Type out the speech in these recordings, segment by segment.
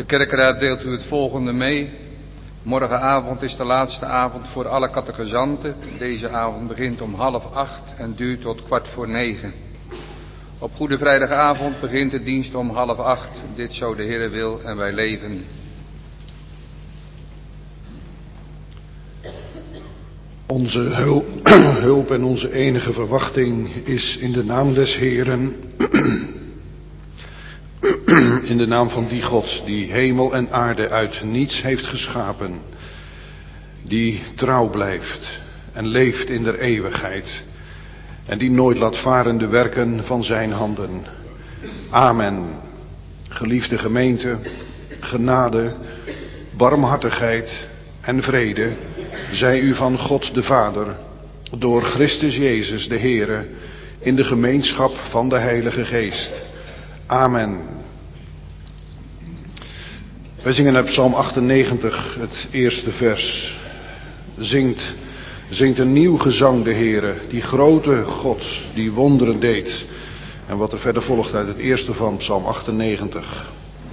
De kerkraad deelt u het volgende mee. Morgenavond is de laatste avond voor alle catechizanten. Deze avond begint om 7:30 en duurt tot 8:15. Op Goede Vrijdagavond begint de dienst om 7:30. Dit zo de Heere wil en wij leven. Onze hulp en onze enige verwachting is in de naam des Heeren, in de naam van die God die hemel en aarde uit niets heeft geschapen, die trouw blijft en leeft in der eeuwigheid en die nooit laat varen de werken van zijn handen. Amen. Geliefde gemeente, genade, barmhartigheid en vrede zij u van God de Vader, door Christus Jezus de Heere, in de gemeenschap van de Heilige Geest. Amen. Wij zingen uit Psalm 98, het eerste vers. Zingt een nieuw gezang de Heere, die grote God, die wonderen deed. En wat er verder volgt uit het eerste van Psalm 98.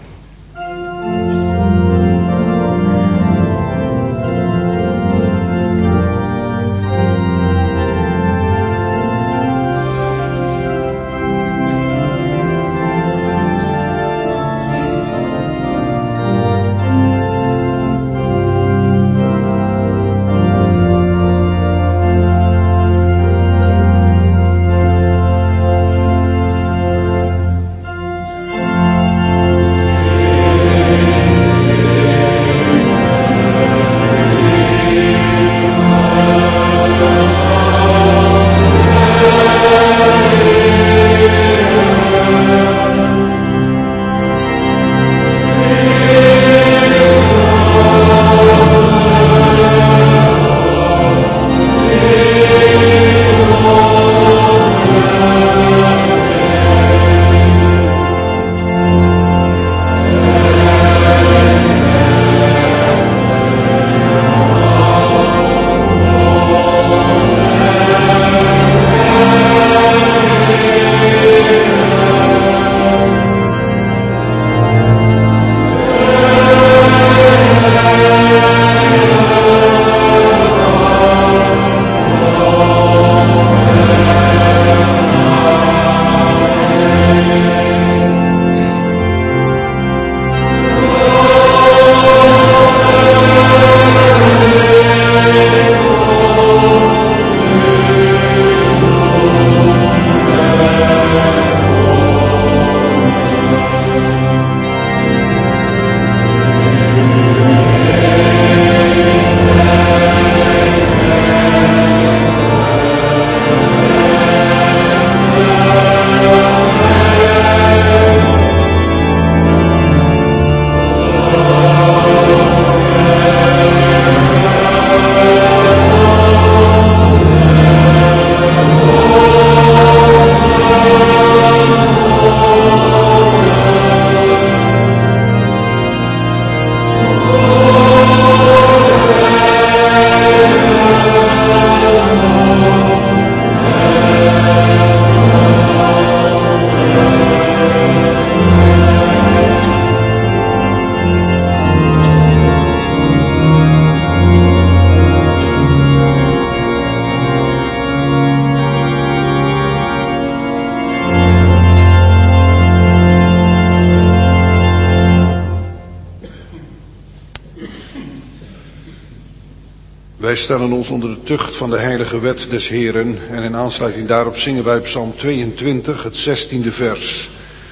Wij stellen ons onder de tucht van de heilige wet des Heeren en in aansluiting daarop zingen wij Psalm 22, het 16e vers.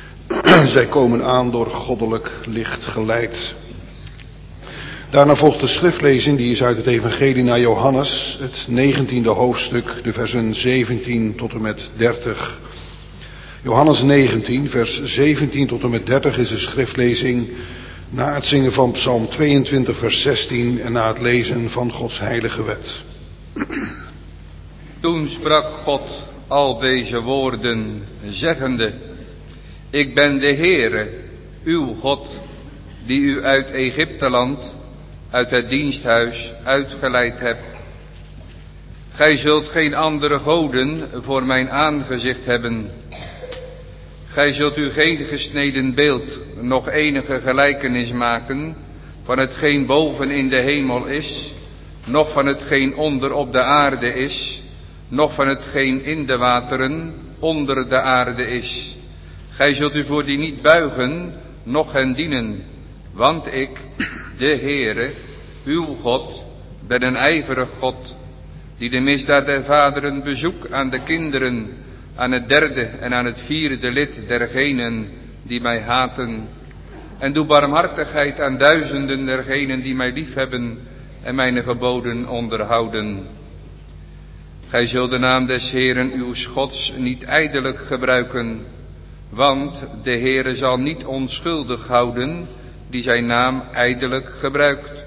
Zij komen aan door goddelijk licht geleid. Daarna volgt de schriftlezing, die is uit het evangelie naar Johannes, het 19e hoofdstuk, de versen 17 tot en met 30. Johannes 19, vers 17 tot en met 30 is de schriftlezing na het zingen van Psalm 22, vers 16 en na het lezen van Gods heilige wet. Toen sprak God al deze woorden, zeggende: Ik ben de Heere, uw God, die u uit Egypteland, uit het diensthuis uitgeleid hebt. Gij zult geen andere goden voor mijn aangezicht hebben. Gij zult u geen gesneden beeld, nog enige gelijkenis maken van hetgeen boven in de hemel is, noch van hetgeen onder op de aarde is, noch van hetgeen in de wateren onder de aarde is. Gij zult u voor die niet buigen, noch hen dienen, want ik, de Heere, uw God, ben een ijverig God, die de misdaad der vaderen bezoek aan de kinderen, aan het derde en aan het vierde lid dergenen die mij haten. En doe barmhartigheid aan duizenden dergenen die mij liefhebben en mijn geboden onderhouden. Gij zult de naam des Heeren uw Gods niet ijdelijk gebruiken, want de Heere zal niet onschuldig houden die zijn naam ijdelijk gebruikt.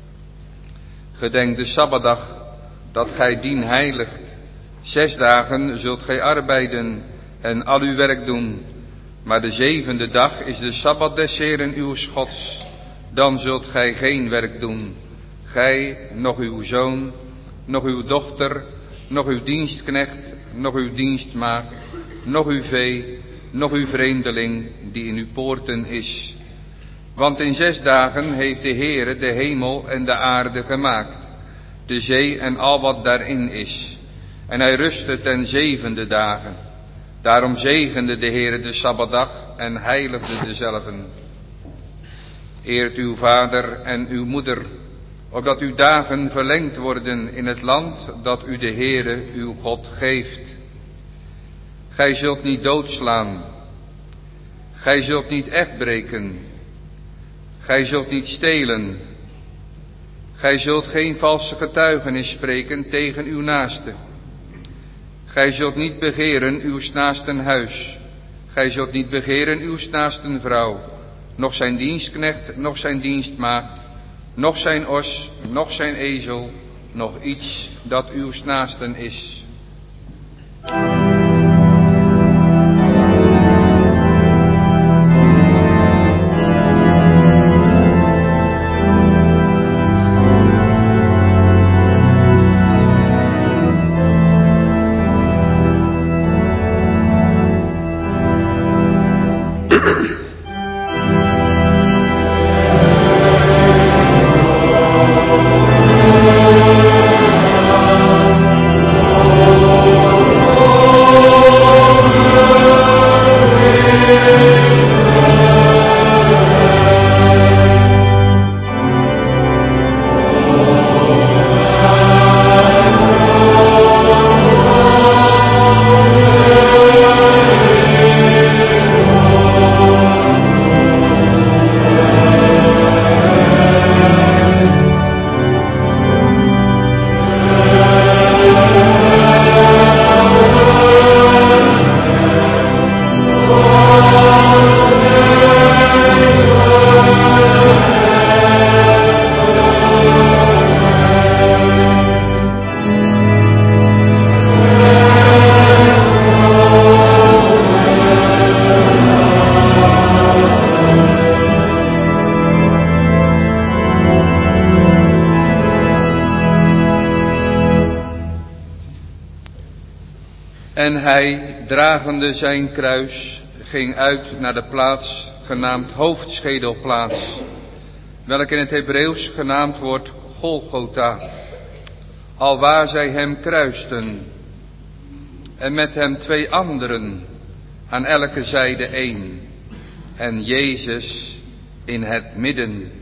Gedenk de Sabbatdag, dat gij dien heiligt. 6 dagen zult gij arbeiden en al uw werk doen. Maar de 7e dag is de Sabbat des Heeren uw Gods. Dan zult gij geen werk doen. Gij, nog uw zoon, nog uw dochter, nog uw dienstknecht, nog uw dienstmaagd, nog uw vee, nog uw vreemdeling die in uw poorten is. Want in 6 dagen heeft de Heere de hemel en de aarde gemaakt, de zee en al wat daarin is. En hij rustte ten 7e dagen. Daarom zegende de Heere de Sabbatdag en heiligde dezelven. Eert uw vader en uw moeder, opdat uw dagen verlengd worden in het land dat u de Heere uw God geeft. Gij zult niet doodslaan. Gij zult niet echtbreken. Gij zult niet stelen. Gij zult geen valse getuigenis spreken tegen uw naaste. Gij zult niet begeren uw naasten huis. Gij zult niet begeren uw naasten vrouw, noch zijn dienstknecht, noch zijn dienstmaagd, noch zijn os, noch zijn ezel, noch iets dat uw naasten is. En hij, dragende zijn kruis, ging uit naar de plaats genaamd hoofdschedelplaats, welke in het Hebreeuws genaamd wordt Golgotha, alwaar zij hem kruisten, en met hem 2 anderen, aan elke zijde 1, en Jezus in het midden.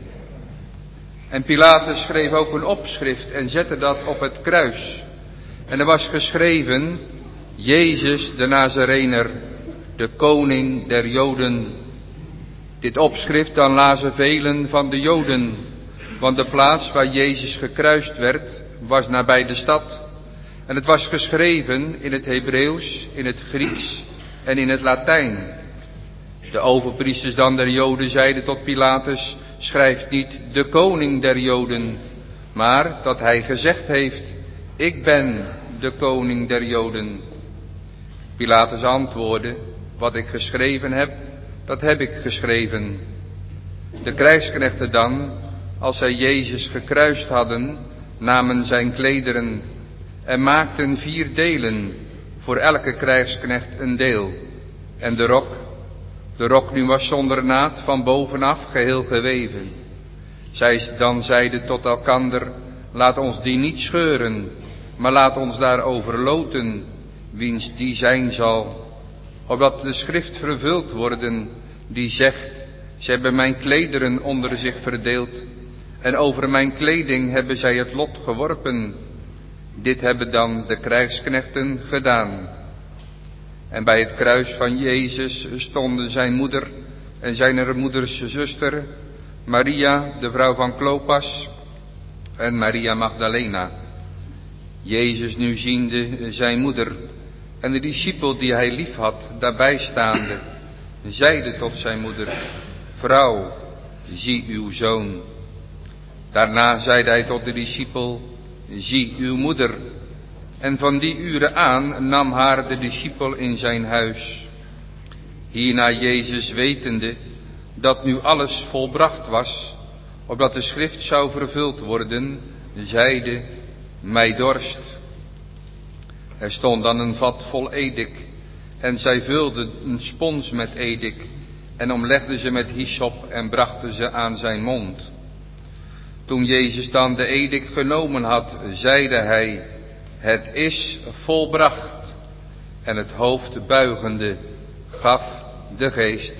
En Pilatus schreef ook een opschrift en zette dat op het kruis. En er was geschreven: Jezus de Nazarener, de koning der Joden. Dit opschrift dan lazen velen van de Joden, want de plaats waar Jezus gekruist werd, was nabij de stad. En het was geschreven in het Hebreeuws, in het Grieks en in het Latijn. De overpriesters dan der Joden zeiden tot Pilatus: schrijf niet de koning der Joden, maar dat hij gezegd heeft: ik ben de koning der Joden. Pilatus antwoordde: wat ik geschreven heb, dat heb ik geschreven. De krijgsknechten dan, als zij Jezus gekruist hadden, namen zijn klederen en maakten 4 delen, voor elke krijgsknecht een deel, en de rok De rok nu was zonder naad, van bovenaf geheel geweven. Zij dan zeiden tot elkander, laat ons die niet scheuren, maar laat ons daarover loten, wiens die zijn zal. Opdat de schrift vervuld worden, die zegt, ze hebben mijn klederen onder zich verdeeld, en over mijn kleding hebben zij het lot geworpen. Dit hebben dan de krijgsknechten gedaan. En bij het kruis van Jezus stonden zijn moeder en zijn moeders zuster, Maria, de vrouw van Klopas, en Maria Magdalena. Jezus nu ziende zijn moeder en de discipel die hij lief had, daarbij staande, zeide tot zijn moeder, vrouw, zie uw zoon. Daarna zeide hij tot de discipel, zie uw moeder. En van die uren aan nam haar de discipel in zijn huis. Hierna Jezus wetende dat nu alles volbracht was, opdat de schrift zou vervuld worden, zeide, mij dorst. Er stond dan een vat vol edik, en zij vulden een spons met edik, en omlegden ze met hyssop en brachten ze aan zijn mond. Toen Jezus dan de edik genomen had, zeide hij, het is volbracht. En het hoofd buigende gaf de geest.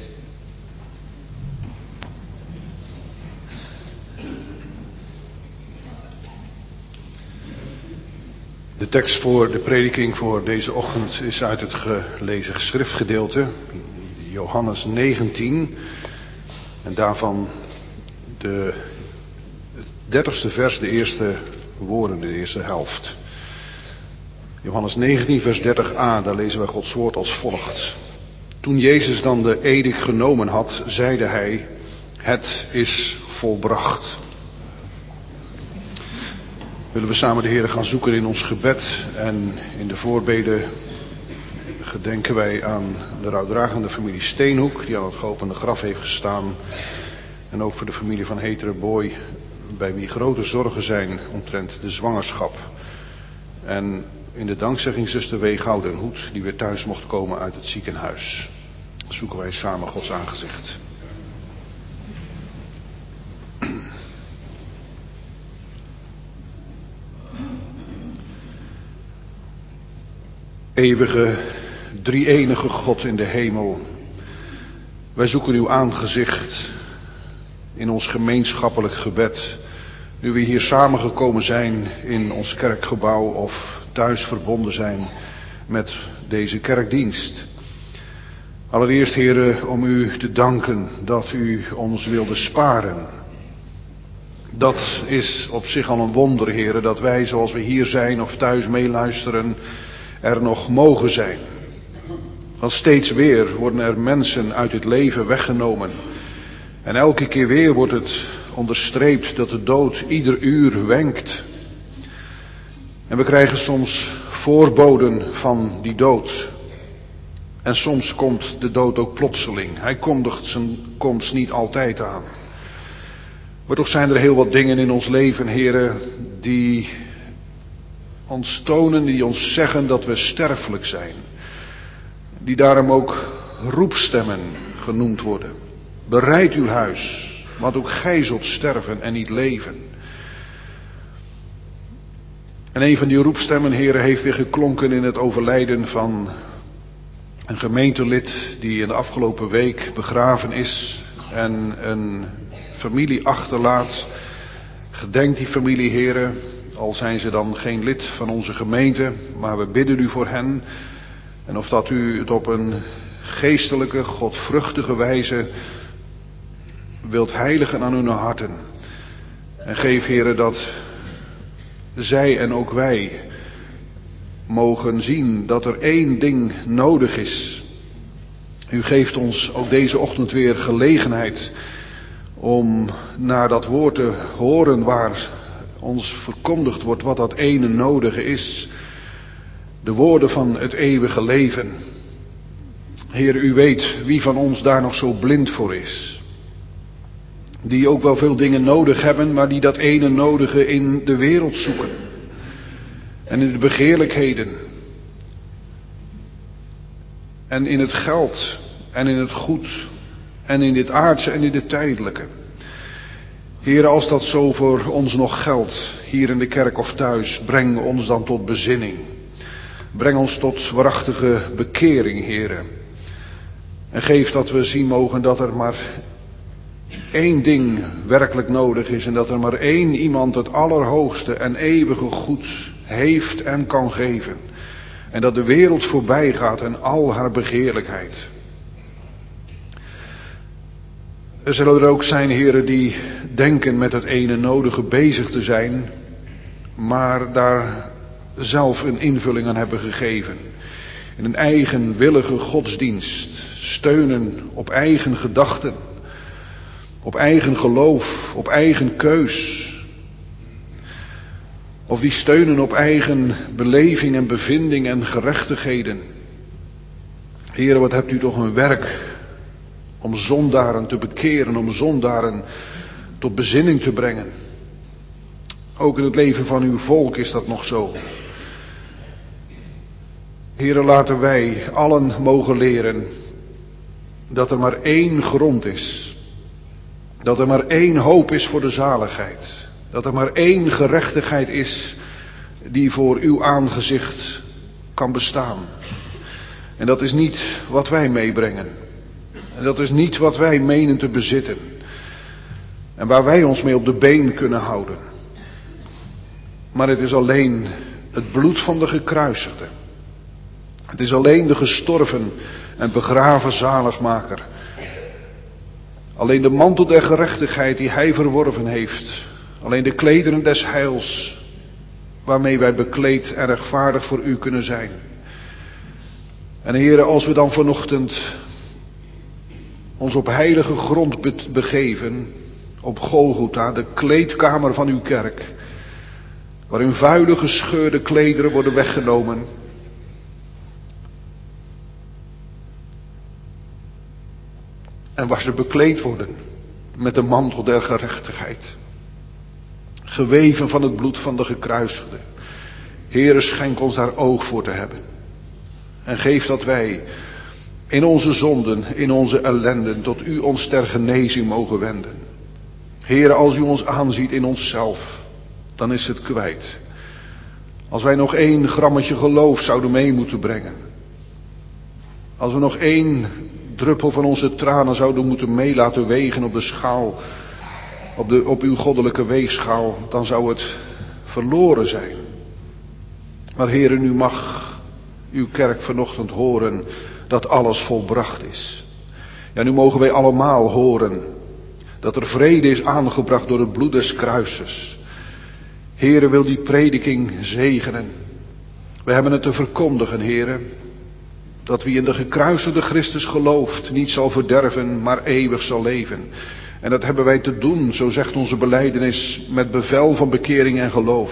De tekst voor de prediking voor deze ochtend is uit het gelezen schriftgedeelte, Johannes 19. En daarvan het 30ste vers, de eerste woorden, de eerste helft. Johannes 19 vers 30a, daar lezen wij Gods woord als volgt. Toen Jezus dan de edik genomen had, zeide hij, het is volbracht. Willen we samen de Heer gaan zoeken in ons gebed en in de voorbeden gedenken wij aan de rouwdragende familie Steenhoek, die aan het geopende graf heeft gestaan. En ook voor de familie van Hetere Boy, bij wie grote zorgen zijn omtrent de zwangerschap. En in de dankzegging zuster W. Goudenhoed, die weer thuis mocht komen uit het ziekenhuis. Zoeken wij samen Gods aangezicht. Eeuwige, drie-enige God in de hemel, wij zoeken uw aangezicht in ons gemeenschappelijk gebed, nu we hier samengekomen zijn in ons kerkgebouw of thuis verbonden zijn met deze kerkdienst. Allereerst, Heere, om u te danken dat u ons wilde sparen. Dat is op zich al een wonder, Heere, dat wij zoals we hier zijn of thuis meeluisteren er nog mogen zijn. Want steeds weer worden er mensen uit het leven weggenomen. En elke keer weer wordt het onderstreept dat de dood ieder uur wenkt. En we krijgen soms voorboden van die dood. En soms komt de dood ook plotseling. Hij kondigt zijn komst niet altijd aan. Maar toch zijn er heel wat dingen in ons leven, Heere, die ons tonen, die ons zeggen dat we sterfelijk zijn. Die daarom ook roepstemmen genoemd worden. Bereid uw huis, want ook gij zult sterven en niet leven. En een van die roepstemmen, Heere, heeft weer geklonken in het overlijden van een gemeentelid die in de afgelopen week begraven is en een familie achterlaat. Gedenk die familie, Heere, al zijn ze dan geen lid van onze gemeente, maar we bidden u voor hen. En of dat u het op een geestelijke, godvruchtige wijze wilt heiligen aan hun harten. En geef, Heere, dat zij en ook wij mogen zien dat er één ding nodig is. U geeft ons ook deze ochtend weer gelegenheid om naar dat woord te horen waar ons verkondigd wordt wat dat ene nodige is. De woorden van het eeuwige leven. Heer, u weet wie van ons daar nog zo blind voor is. Die ook wel veel dingen nodig hebben, maar die dat ene nodige in de wereld zoeken. En in de begeerlijkheden. En in het geld. en in het goed en in dit aardse en in dit tijdelijke. Heere, als dat zo voor ons nog geldt, hier in de kerk of thuis, breng ons dan tot bezinning. Breng ons tot waarachtige bekering, Heere. En geef dat we zien mogen dat er maar één ding werkelijk nodig is en dat er maar één iemand het allerhoogste en eeuwige goed heeft en kan geven. En dat de wereld voorbij gaat en al haar begeerlijkheid. Er zullen er ook zijn, heren, die denken met het ene nodige bezig te zijn, maar daar zelf een invulling aan hebben gegeven. In een eigenwillige godsdienst, steunen op eigen gedachten, op eigen geloof, op eigen keus. Of die steunen op eigen beleving en bevinding en gerechtigheden. Heren, wat hebt u toch een werk om zondaren te bekeren, om zondaren tot bezinning te brengen. Ook in het leven van uw volk is dat nog zo. Heren, laten wij allen mogen leren dat er maar één grond is. Dat er maar één hoop is voor de zaligheid. Dat er maar één gerechtigheid is die voor uw aangezicht kan bestaan. En dat is niet wat wij meebrengen. En dat is niet wat wij menen te bezitten. En waar wij ons mee op de been kunnen houden. Maar het is alleen het bloed van de gekruisigde. Het is alleen de gestorven en begraven zaligmaker. Alleen de mantel der gerechtigheid die hij verworven heeft. Alleen de klederen des heils waarmee wij bekleed en rechtvaardig voor u kunnen zijn. En heren, als we dan vanochtend ons op heilige grond begeven, op Golgotha, de kleedkamer van uw kerk, waarin vuile gescheurde klederen worden weggenomen, en waar ze bekleed worden met de mantel der gerechtigheid, geweven van het bloed van de gekruisigde. Heere, schenk ons daar oog voor te hebben. En geef dat wij in onze zonden, in onze ellenden, tot u ons ter genezing mogen wenden. Heere, als u ons aanziet in onszelf, dan is het kwijt. Als wij nog 1 grammetje geloof zouden mee moeten brengen. Als we nog 1 druppel van onze tranen zouden moeten mee laten wegen op de schaal, op uw goddelijke weegschaal, dan zou het verloren zijn. Maar Heere, nu mag uw kerk vanochtend horen dat alles volbracht is. Ja, nu mogen wij allemaal horen dat er vrede is aangebracht door het bloed des kruises. Heere, wil die prediking zegenen. We hebben het te verkondigen, Heere, dat wie in de gekruisigde Christus gelooft niet zal verderven, maar eeuwig zal leven. En dat hebben wij te doen, zo zegt onze belijdenis, met bevel van bekering en geloof.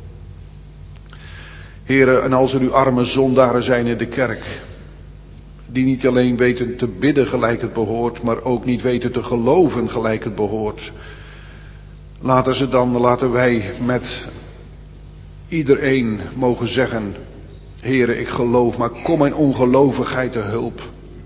Heere, en als er nu arme zondaren zijn in de kerk, die niet alleen weten te bidden gelijk het behoort, maar ook niet weten te geloven gelijk het behoort, laten wij met iedereen mogen zeggen: Heere, ik geloof, maar kom mijn ongelovigheid te hulp.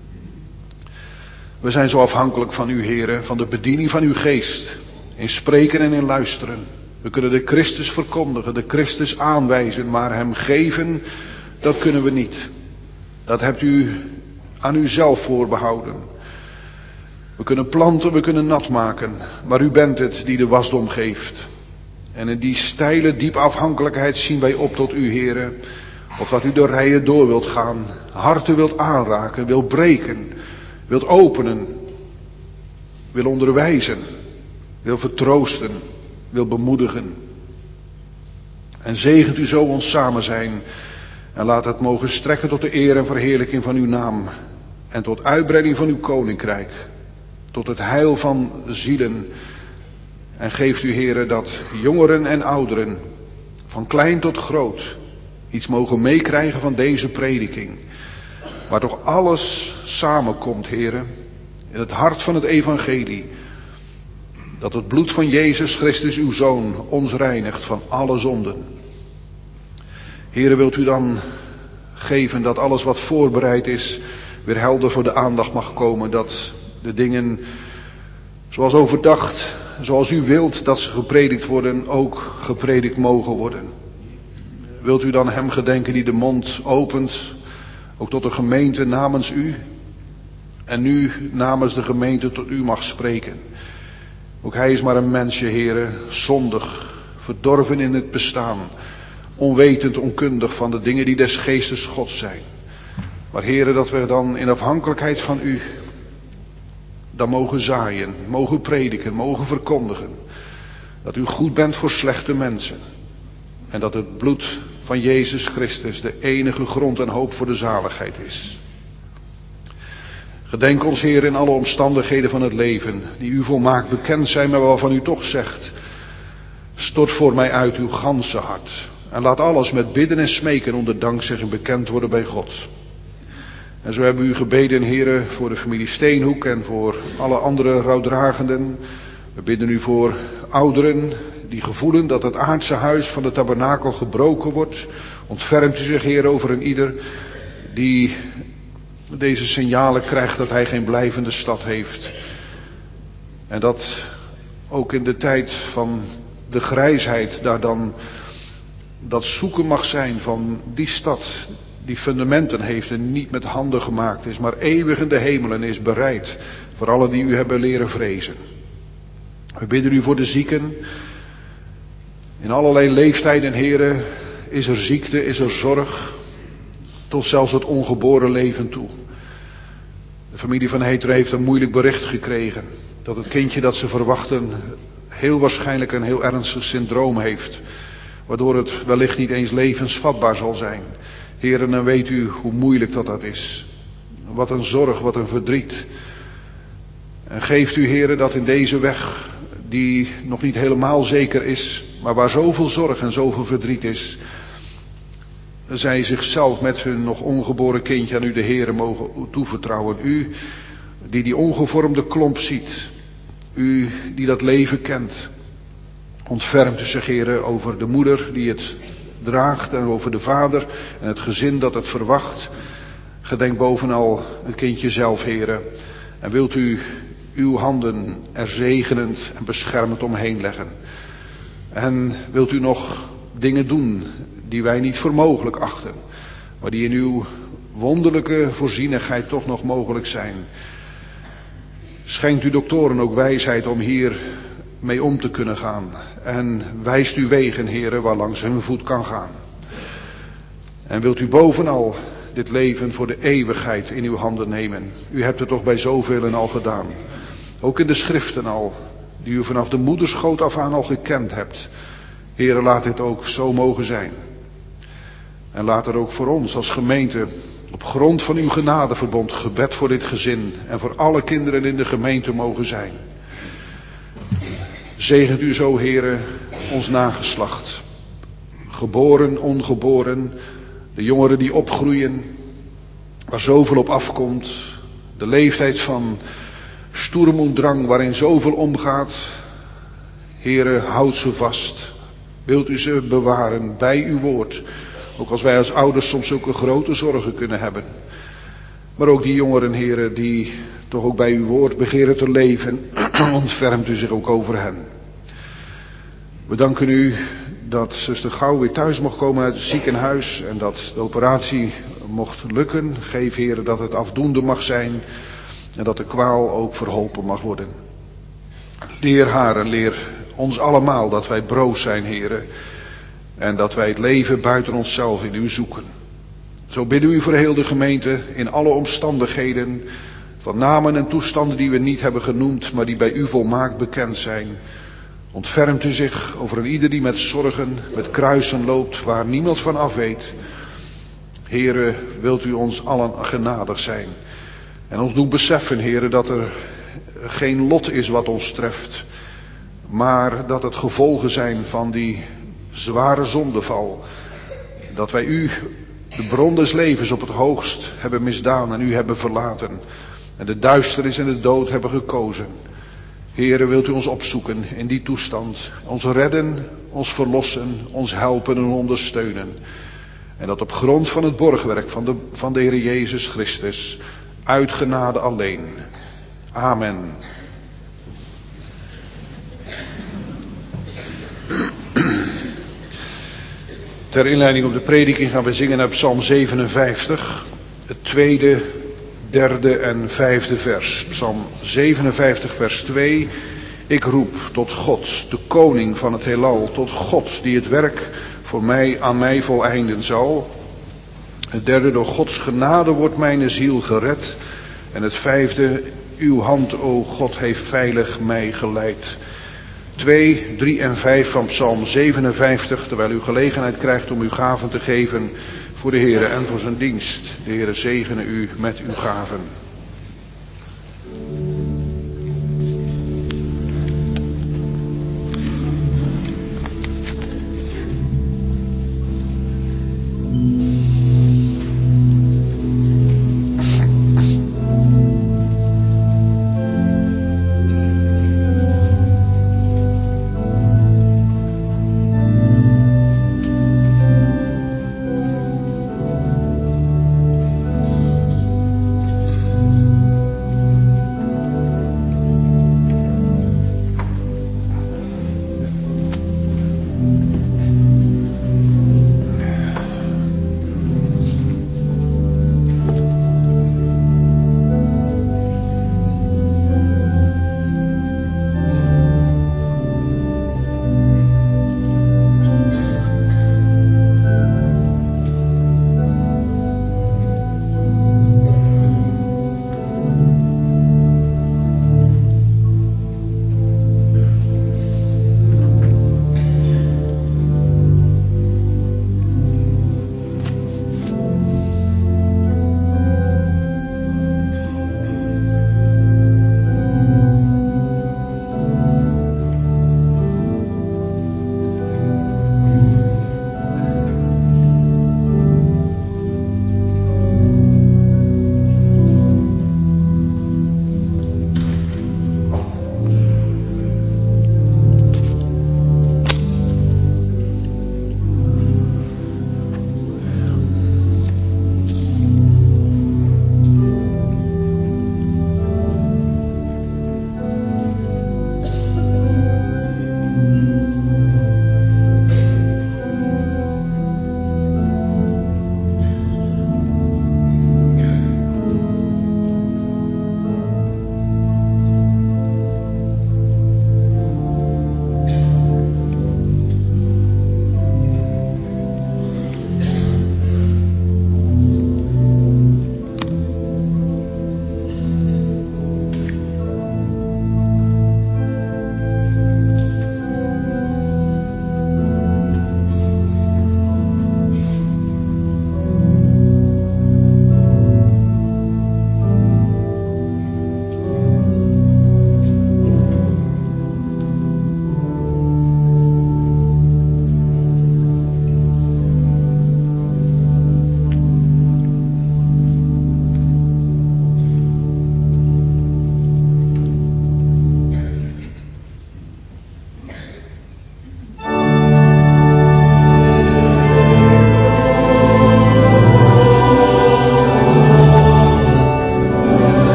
We zijn zo afhankelijk van u, Heere, van de bediening van uw geest, in spreken en in luisteren. We kunnen de Christus verkondigen, de Christus aanwijzen, maar hem geven, dat kunnen we niet. Dat hebt u aan uzelf voorbehouden. We kunnen planten, we kunnen nat maken, maar u bent het die de wasdom geeft. En in die steile, diepe afhankelijkheid zien wij op tot u, Heere, of dat u de rijen door wilt gaan, harten wilt aanraken, wilt breken, wilt openen, wil onderwijzen, wil vertroosten, wil bemoedigen. En zegent u zo ons samen zijn en laat het mogen strekken tot de eer en verheerlijking van uw naam en tot uitbreiding van uw koninkrijk, tot het heil van zielen. En geeft u, Heere, dat jongeren en ouderen, van klein tot groot, iets mogen meekrijgen van deze prediking, waar toch alles samenkomt, Heere, in het hart van het evangelie, dat het bloed van Jezus Christus, uw Zoon, ons reinigt van alle zonden. Heere, wilt u dan geven dat alles wat voorbereid is weer helder voor de aandacht mag komen. Dat de dingen zoals overdacht, zoals u wilt dat ze gepredikt worden, ook gepredikt mogen worden. Wilt u dan hem gedenken die de mond opent, ook tot de gemeente namens u, en nu namens de gemeente tot u mag spreken. Ook hij is maar een mensje, Heere, zondig, verdorven in het bestaan, onwetend, onkundig van de dingen die des geestes Gods zijn. Maar Heere, dat we dan in afhankelijkheid van u dan mogen zaaien, mogen prediken, mogen verkondigen. Dat u goed bent voor slechte mensen. En dat het bloed van Jezus Christus de enige grond en hoop voor de zaligheid is. Gedenk ons, Heer, in alle omstandigheden van het leven, die u volmaakt bekend zijn, maar waarvan u toch zegt: stort voor mij uit uw ganse hart. En laat alles met bidden en smeken onder dankzegging bekend worden bij God. En zo hebben we u gebeden, Heere, voor de familie Steenhoek en voor alle andere rouwdragenden. We bidden u voor ouderen die gevoelen dat het aardse huis van de tabernakel gebroken wordt. Ontfermt u zich, Heer, over een ieder die deze signalen krijgt dat hij geen blijvende stad heeft. En dat ook in de tijd van de grijsheid daar dan dat zoeken mag zijn van die stad die fundamenten heeft en niet met handen gemaakt is, maar eeuwig in de hemelen is bereid voor allen die u hebben leren vrezen. We bidden u voor de zieken. In allerlei leeftijden, Heere, is er ziekte, is er zorg, tot zelfs het ongeboren leven toe. De familie van Heter heeft een moeilijk bericht gekregen, dat het kindje dat ze verwachten heel waarschijnlijk een heel ernstig syndroom heeft, waardoor het wellicht niet eens levensvatbaar zal zijn. Heere, dan weet u hoe moeilijk dat is. Wat een zorg, wat een verdriet. En geeft u, Heere, dat in deze weg, die nog niet helemaal zeker is, maar waar zoveel zorg en zoveel verdriet is, zij zichzelf met hun nog ongeboren kindje aan u, de Heere, mogen toevertrouwen. U die die ongevormde klomp ziet, u die dat leven kent, ontfermt u zich, Heere, over de moeder die het draagt en over de vader en het gezin dat het verwacht. Gedenk bovenal het kindje zelf, Heere, en wilt u uw handen er zegenend en beschermend omheen leggen. En wilt u nog dingen doen die wij niet voor mogelijk achten, maar die in uw wonderlijke voorzienigheid toch nog mogelijk zijn. Schenkt u doktoren ook wijsheid om hier mee om te kunnen gaan. En wijst u wegen, Heere, waar langs hun voet kan gaan. En wilt u bovenal dit leven voor de eeuwigheid in uw handen nemen. U hebt het toch bij zoveel al gedaan. Ook in de schriften al, die u vanaf de moederschoot af aan al gekend hebt. Heere, laat dit ook zo mogen zijn. En laat er ook voor ons als gemeente, op grond van uw genadeverbond, gebed voor dit gezin en voor alle kinderen in de gemeente mogen zijn. Zegent u zo, Heere, ons nageslacht. Geboren, ongeboren, de jongeren die opgroeien, waar zoveel op afkomt. De leeftijd van Sturm und Drang, waarin zoveel omgaat. Heere, houd ze vast. Wilt u ze bewaren bij uw woord. Ook als wij als ouders soms zulke grote zorgen kunnen hebben. Maar ook die jongeren, Heere, die toch ook bij uw woord begeren te leven. Ontfermt u zich ook over hen. We danken u dat zuster Gauw weer thuis mocht komen uit het ziekenhuis. En dat de operatie mocht lukken. Geef, Heere, dat het afdoende mag zijn. En dat de kwaal ook verholpen mag worden. Leer haar en leer ons allemaal dat wij broos zijn, Heere. En dat wij het leven buiten onszelf in u zoeken. Zo bidden we u voor heel de gemeente in alle omstandigheden. Van namen en toestanden die we niet hebben genoemd, maar die bij u volmaakt bekend zijn. Ontfermt u zich over een ieder die met zorgen, met kruisen loopt, waar niemand van af weet. Heere, wilt u ons allen genadig zijn. En ons doen beseffen, Heere, dat er geen lot is wat ons treft. Maar dat het gevolgen zijn van die zware zondeval. Dat wij u, de bron des levens, op het hoogst hebben misdaan en u hebben verlaten. En de duisternis en de dood hebben gekozen. Heere, wilt u ons opzoeken in die toestand. Ons redden, ons verlossen, ons helpen en ondersteunen. En dat op grond van het borgwerk van de Heer Jezus Christus uit genade alleen. Amen. Ter inleiding op de prediking gaan we zingen uit Psalm 57, het tweede, derde en vijfde vers. Psalm 57 vers 2. Ik roep tot God, de koning van het heelal, tot God die het werk voor mij aan mij voleinden zal. Het derde, door Gods genade wordt mijn ziel gered. En het vijfde, uw hand, o God, heeft veilig mij geleid. 2, 3 en 5 van Psalm 57, terwijl u gelegenheid krijgt om uw gaven te geven voor de Heere en voor zijn dienst. De Heere zegene u met uw gaven.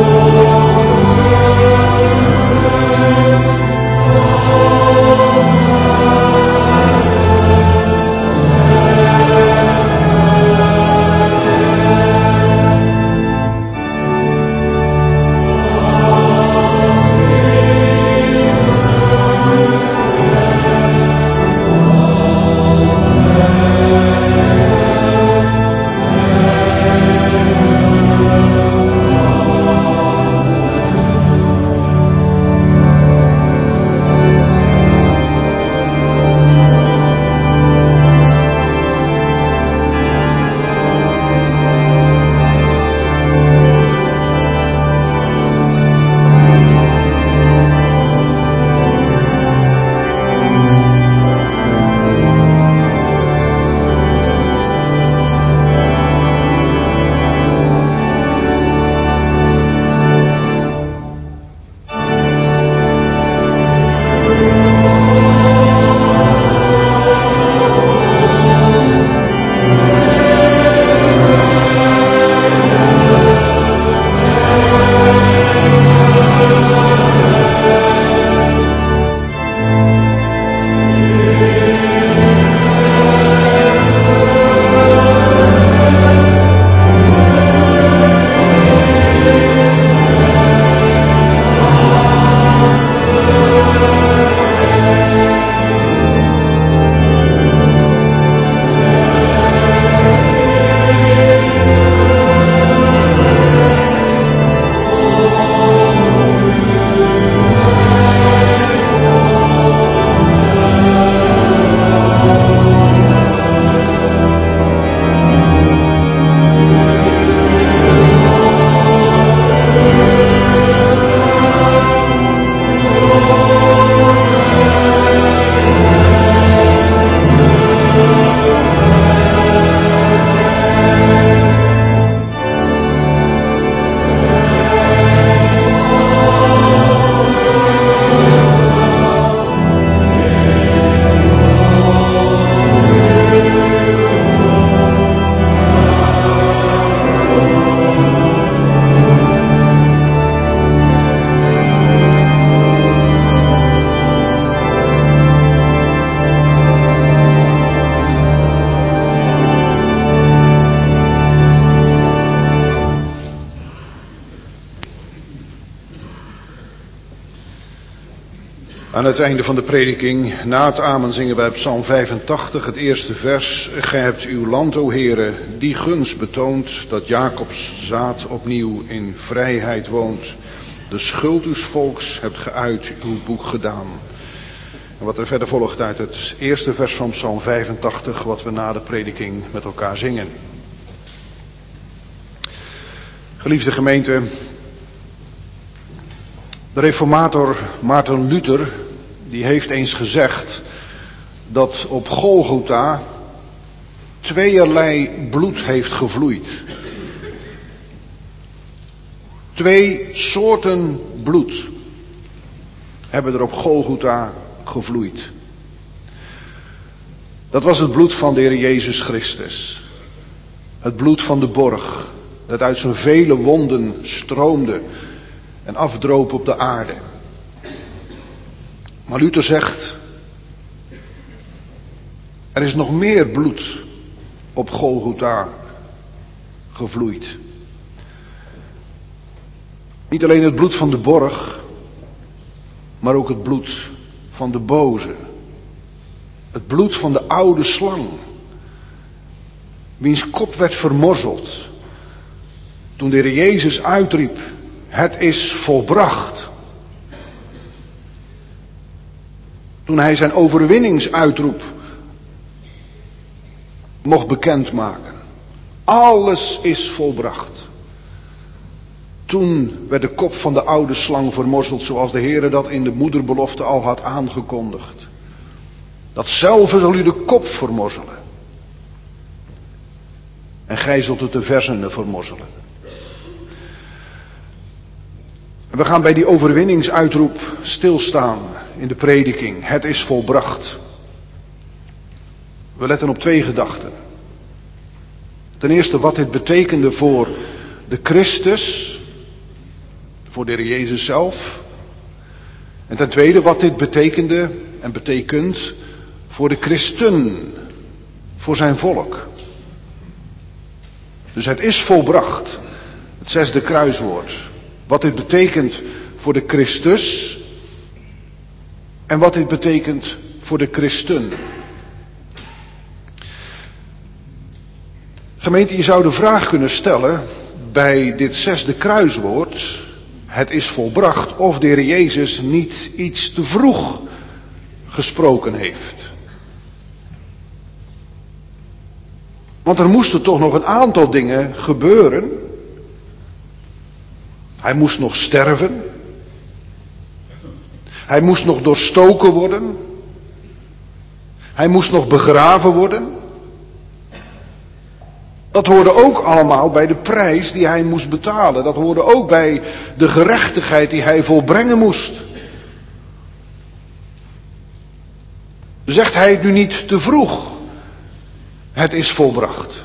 Aan het einde van de prediking, na het amen, zingen wij Psalm 85, het eerste vers. Gij hebt uw land, o Heere, die gunst betoond, dat Jacobs zaad opnieuw in vrijheid woont. De schuld uws volks hebt ge uit uw boek gedaan. En wat er verder volgt uit het eerste vers van Psalm 85, wat we na de prediking met elkaar zingen. Geliefde gemeente, de reformator Maarten Luther, die heeft eens gezegd dat op Golgotha tweeërlei bloed heeft gevloeid. Twee soorten bloed hebben er op Golgotha gevloeid. Dat was het bloed van de Heer Jezus Christus. Het bloed van de borg, dat uit zijn vele wonden stroomde en afdroop op de aarde. Maar Luther zegt, er is nog meer bloed op Golgotha gevloeid. Niet alleen het bloed van de borg, maar ook het bloed van de boze. Het bloed van de oude slang, wiens kop werd vermorzeld toen de Heer Jezus uitriep, het is volbracht. Toen hij zijn overwinningsuitroep mocht bekendmaken. Alles is volbracht. Toen werd de kop van de oude slang vermorzeld, zoals de Heere dat in de moederbelofte al had aangekondigd. Dat zelve zal u de kop vermorzelen. En gij zult het de versenen vermorzelen. En we gaan bij die overwinningsuitroep stilstaan in de prediking. Het is volbracht. We letten op twee gedachten. Ten eerste wat dit betekende voor de Christus voor de Heer Jezus zelf. En ten tweede wat dit betekende en betekent voor de christen, voor zijn volk. Dus het is volbracht, het 6e kruiswoord. Wat dit betekent voor de Christus en wat dit betekent voor de christen. Gemeente, je zou de vraag kunnen stellen bij dit 6e kruiswoord, het is volbracht, of de Heer Jezus niet iets te vroeg gesproken heeft. Want er moesten toch nog een aantal dingen gebeuren. Hij moest nog sterven. Hij moest nog doorstoken worden. Hij moest nog begraven worden. Dat hoorde ook allemaal bij de prijs die hij moest betalen. Dat hoorde ook bij de gerechtigheid die hij volbrengen moest. Zegt hij het nu niet te vroeg? Het is volbracht.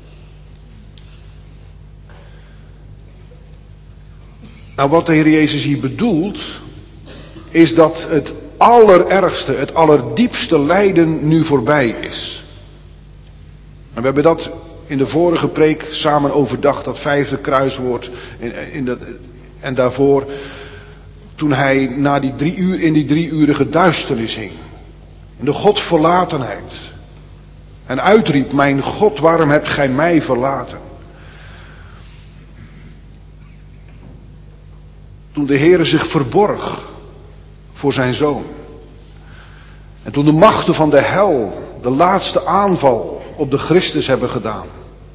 Nou, wat de Heer Jezus hier bedoelt, is dat het allerergste, het allerdiepste lijden nu voorbij is. En we hebben dat in de vorige preek samen overdacht, dat 5e kruiswoord. En daarvoor, toen hij in die 3-urige duisternis hing. In de Godverlatenheid. En uitriep, mijn God, waarom hebt gij mij verlaten? Toen de Heere zich verborg voor zijn Zoon. En toen de machten van de hel de laatste aanval op de Christus hebben gedaan.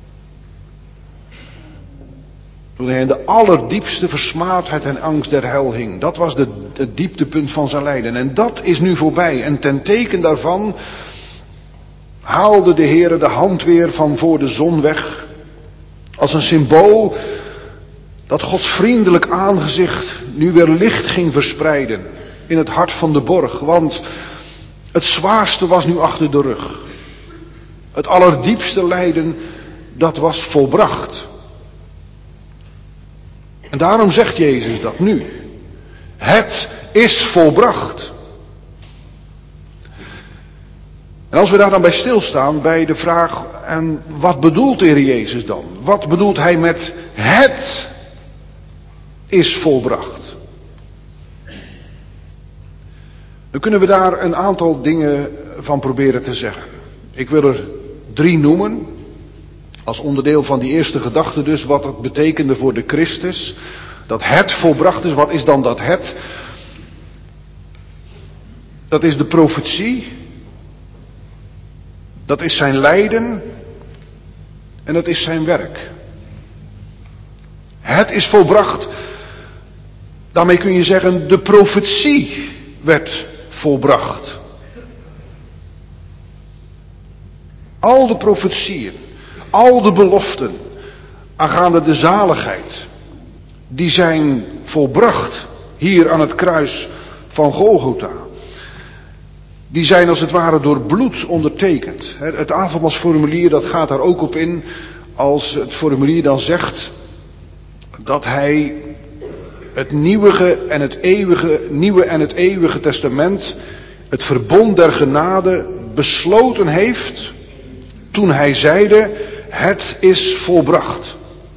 Toen hij in de allerdiepste versmaadheid en angst der hel hing. Dat was het dieptepunt van zijn lijden. En dat is nu voorbij. En ten teken daarvan haalde de Heere de hand weer van voor de zon weg. Als een symbool dat Gods vriendelijk aangezicht nu weer licht ging verspreiden in het hart van de borg. Want het zwaarste was nu achter de rug. Het allerdiepste lijden, dat was volbracht. En daarom zegt Jezus dat nu. Het is volbracht. En als we daar dan bij stilstaan, bij de vraag, en wat bedoelt de Heer Jezus dan? Wat bedoelt hij met het is volbracht? Dan kunnen we daar een aantal dingen van proberen te zeggen. Ik wil er 3 noemen. Als onderdeel van die eerste gedachte dus, wat het betekende voor de Christus. Dat het volbracht is. Wat is dan dat het? Dat is de profetie. Dat is zijn lijden. En dat is zijn werk. Het is volbracht. Daarmee kun je zeggen, de profetie werd volbracht. Al de profetieën, al de beloften aangaande de zaligheid, die zijn volbracht hier aan het kruis van Golgotha. Die zijn als het ware door bloed ondertekend. Het avondmaalsformulier, dat gaat daar ook op in, als het formulier dan zegt dat hij het nieuwe en het eeuwige testament, het verbond der genade, besloten heeft toen hij zeide, het is volbracht.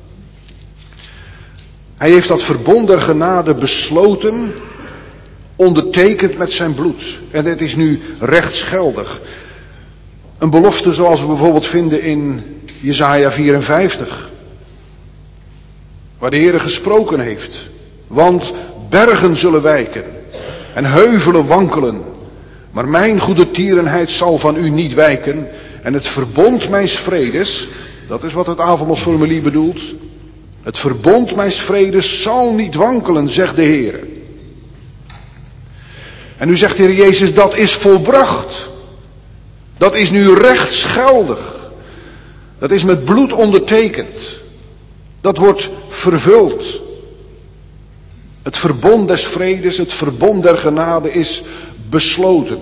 Hij heeft dat verbond der genade besloten, ondertekend met zijn bloed. En het is nu rechtsgeldig. Een belofte zoals we bijvoorbeeld vinden in Jesaja 54. Waar de Heere gesproken heeft. Want bergen zullen wijken en heuvelen wankelen. Maar mijn goede tierenheid zal van u niet wijken. En het verbond mijns vredes, dat is wat het avondmaalsformulier bedoelt. Het verbond mijns vredes zal niet wankelen, zegt de Heere. En nu zegt de Heer Jezus, dat is volbracht. Dat is nu rechtsgeldig. Dat is met bloed ondertekend. Dat wordt vervuld. Het verbond des vredes, het verbond der genade is besloten.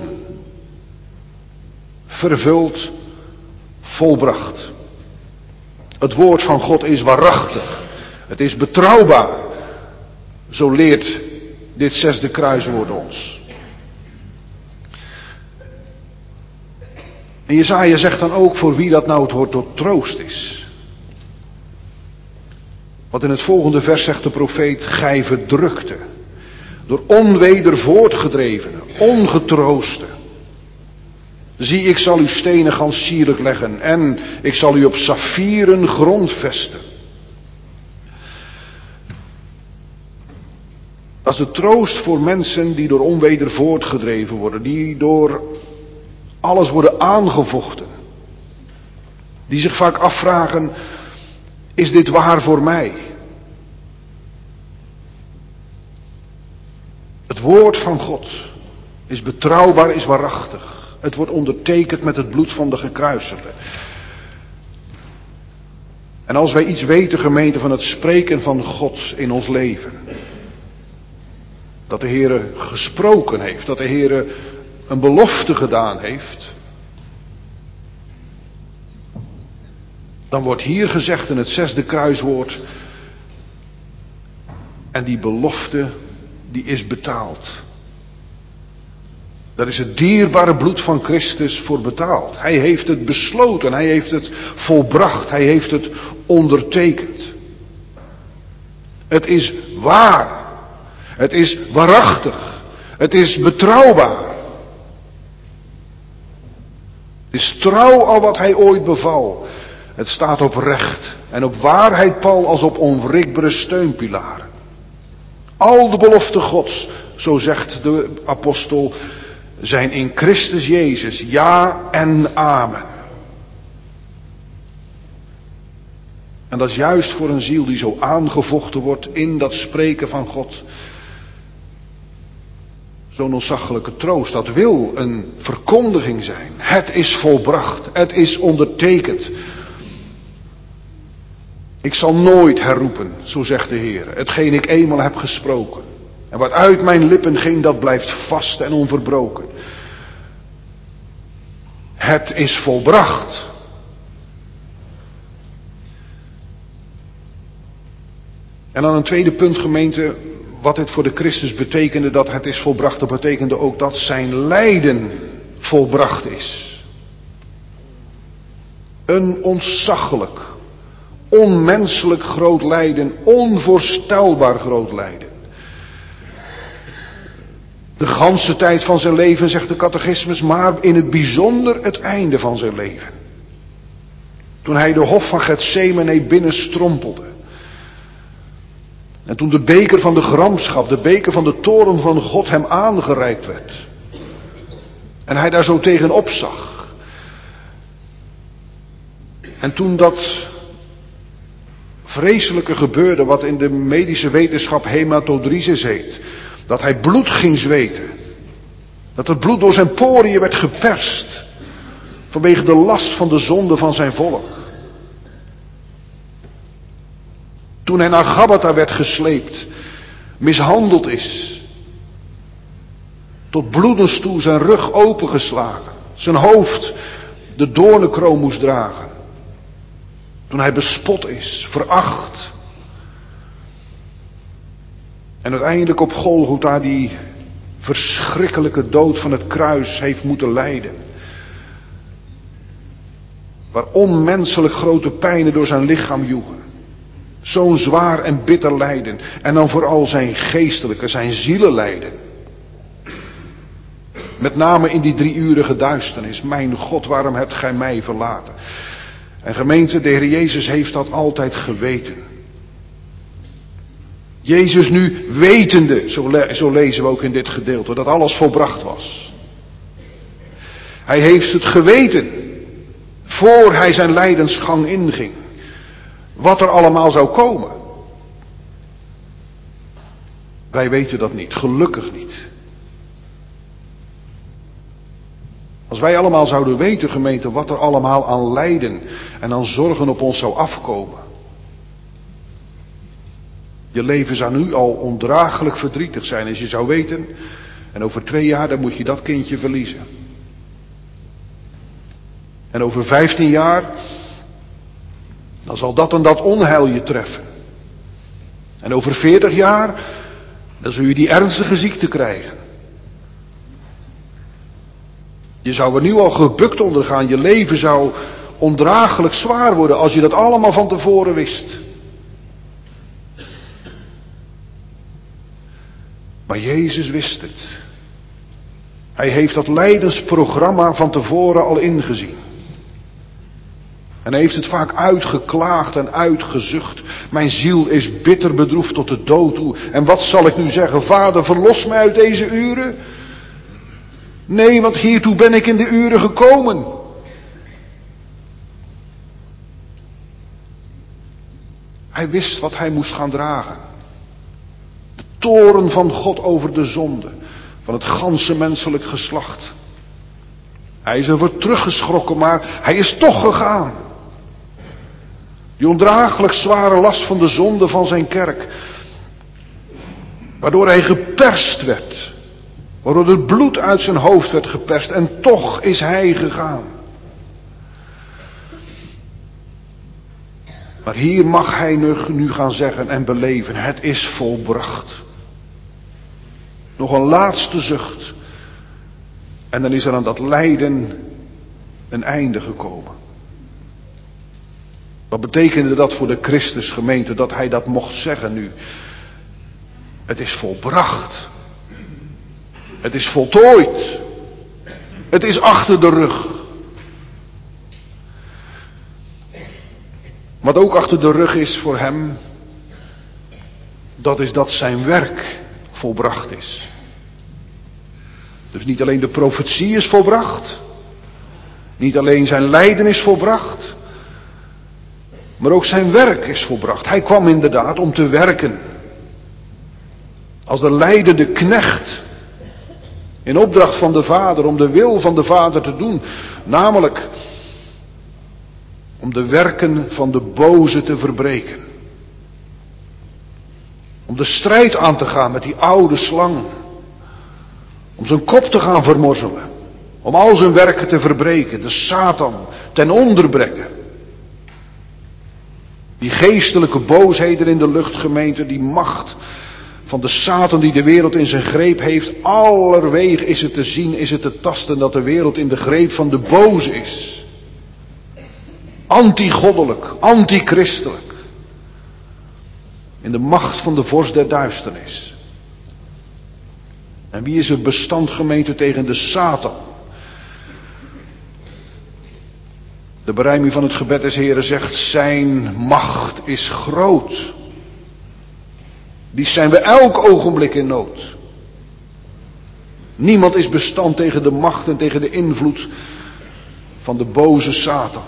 Vervuld, volbracht. Het woord van God is waarachtig. Het is betrouwbaar. Zo leert dit 6e kruiswoord ons. En Jesaja zegt dan ook voor wie dat nou het woord tot troost is. Want in het volgende vers zegt de profeet: gij verdrukte, door onweder voortgedrevenen, ongetroosten. Zie, ik zal uw stenen gans sierlijk leggen en ik zal u op saffieren grond vesten. Dat is de troost voor mensen die door onweder voortgedreven worden, die door alles worden aangevochten. Die zich vaak afvragen: is dit waar voor mij? Het woord van God is betrouwbaar, is waarachtig. Het wordt ondertekend met het bloed van de gekruisigde. En als wij iets weten, gemeente, van het spreken van God in ons leven, dat de Heere gesproken heeft, dat de Heere een belofte gedaan heeft, dan wordt hier gezegd in het 6e kruiswoord: en die belofte, die is betaald. Daar is het dierbare bloed van Christus voor betaald. Hij heeft het besloten, hij heeft het volbracht, hij heeft het ondertekend. Het is waar, het is waarachtig, het is betrouwbaar. Het is trouw al wat hij ooit beval. Het staat op recht en op waarheid pal als op onwrikbare steunpilaren. Al de beloften Gods, zo zegt de apostel, zijn in Christus Jezus ja en amen. En dat is juist voor een ziel die zo aangevochten wordt in dat spreken van God. Zo'n ontzaglijke troost, dat wil een verkondiging zijn. Het is volbracht, het is ondertekend. Ik zal nooit herroepen, zo zegt de Heer, hetgeen ik eenmaal heb gesproken. En wat uit mijn lippen ging, dat blijft vast en onverbroken. Het is volbracht. En dan een tweede punt, gemeente, wat dit voor de Christus betekende, dat het is volbracht, dat betekende ook dat zijn lijden volbracht is. Een ontzaglijk, onmenselijk groot lijden, onvoorstelbaar groot lijden. De ganse tijd van zijn leven, zegt de catechismus, maar in het bijzonder het einde van zijn leven. Toen hij de hof van Getsemane binnenstrompelde. En toen de beker van de gramschap, de beker van de toorn van God hem aangereikt werd. En hij daar zo tegenop zag. En toen dat vreselijke gebeurde, wat in de medische wetenschap hematodrisis heet. Dat hij bloed ging zweten. Dat het bloed door zijn poriën werd geperst. Vanwege de last van de zonde van zijn volk. Toen hij naar Gabbatha werd gesleept. Mishandeld is. Tot bloedens toe zijn rug opengeslagen. Zijn hoofd de doornenkroon moest dragen. Toen hij bespot is, veracht. En uiteindelijk op Golgotha die verschrikkelijke dood van het kruis heeft moeten lijden. Waar onmenselijk grote pijnen door zijn lichaam joegen. Zo'n zwaar en bitter lijden. En dan vooral zijn geestelijke, zijn zielenlijden. Met name in die 3-urige duisternis. Mijn God, waarom hebt gij mij verlaten? En gemeente, de Heer Jezus heeft dat altijd geweten. Jezus nu wetende, zo lezen we ook in dit gedeelte, dat alles volbracht was. Hij heeft het geweten, voor hij zijn lijdensgang inging, wat er allemaal zou komen. Wij weten dat niet, gelukkig niet. Als wij allemaal zouden weten, gemeente, wat er allemaal aan lijden en aan zorgen op ons zou afkomen. Je leven zou nu al ondraaglijk verdrietig zijn als je zou weten, en over 2 jaar dan moet je dat kindje verliezen. En over 15 jaar, dan zal dat en dat onheil je treffen. En over 40 jaar, Dan zul je die ernstige ziekte krijgen. Je zou er nu al gebukt onder gaan. Je leven zou ondraaglijk zwaar worden als je dat allemaal van tevoren wist. Maar Jezus wist het. Hij heeft dat lijdensprogramma van tevoren al ingezien. En hij heeft het vaak uitgeklaagd en uitgezucht. Mijn ziel is bitter bedroefd tot de dood toe. En wat zal ik nu zeggen? Vader, verlos mij uit deze uren. Nee, want hiertoe ben ik in de uren gekomen. Hij wist wat hij moest gaan dragen. De toorn van God over de zonde. Van het ganse menselijk geslacht. Hij is ervoor teruggeschrokken, maar hij is toch gegaan. Die ondraaglijk zware last van de zonde van zijn kerk. Waardoor hij geperst werd. Waardoor het bloed uit zijn hoofd werd geperst. En toch is hij gegaan. Maar hier mag hij nu gaan zeggen en beleven. Het is volbracht. Nog een laatste zucht. En dan is er aan dat lijden een einde gekomen. Wat betekende dat voor de Christusgemeente dat hij dat mocht zeggen nu? Het is volbracht. Het is voltooid. Het is achter de rug. Wat ook achter de rug is voor hem, dat is dat zijn werk volbracht is. Dus niet alleen de profetie is volbracht, niet alleen zijn lijden is volbracht, maar ook zijn werk is volbracht. Hij kwam inderdaad om te werken. Als de lijdende knecht. In opdracht van de Vader, om de wil van de Vader te doen. Namelijk, om de werken van de boze te verbreken. Om de strijd aan te gaan met die oude slang. Om zijn kop te gaan vermorzelen. Om al zijn werken te verbreken. De Satan ten onder brengen. Die geestelijke boosheden in de luchtgemeente, die macht van de Satan die de wereld in zijn greep heeft. Allerwege is het te zien, is het te tasten dat de wereld in de greep van de boze is. Antigoddelijk, antichristelijk. In de macht van de vorst der duisternis. En wie is er bestand gemeente tegen de Satan? De berijming van het gebed des Heren zegt, zijn macht is groot. Die zijn we elk ogenblik in nood. Niemand is bestand tegen de macht en tegen de invloed van de boze Satan.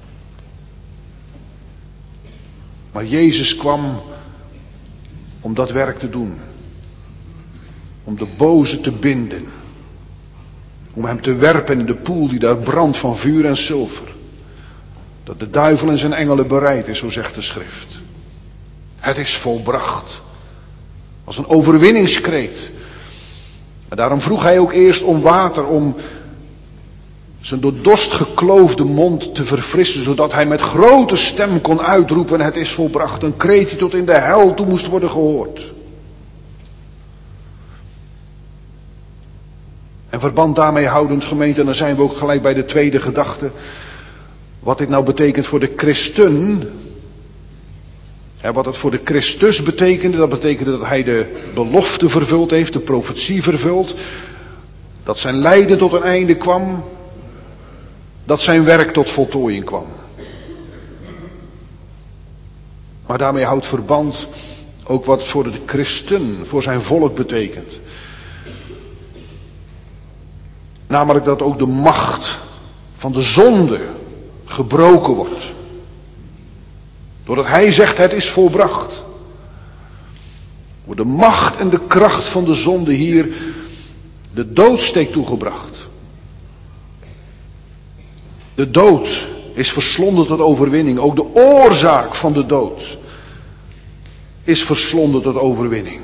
Maar Jezus kwam om dat werk te doen. Om de boze te binden. Om hem te werpen in de poel die daar brandt van vuur en zilver. Dat de duivel en zijn engelen bereid is, zo zegt de schrift. Het is volbracht. Als een overwinningskreet. En daarom vroeg hij ook eerst om water, om zijn door dorst gekloofde mond te verfrissen, zodat hij met grote stem kon uitroepen, het is volbracht. Een kreet die tot in de hel toe moest worden gehoord. En verband daarmee houdend gemeente, en dan zijn we ook gelijk bij de tweede gedachte. Wat dit nou betekent voor de christen. En wat het voor de Christus betekende, dat betekende dat hij de belofte vervuld heeft, de profetie vervuld. Dat zijn lijden tot een einde kwam. Dat zijn werk tot voltooiing kwam. Maar daarmee houdt verband ook wat het voor de christen, voor zijn volk betekent. Namelijk dat ook de macht van de zonde gebroken wordt. Doordat hij zegt het is volbracht. Wordt de macht en de kracht van de zonde hier de doodsteek toegebracht. De dood is verslonden tot overwinning. Ook de oorzaak van de dood is verslonden tot overwinning.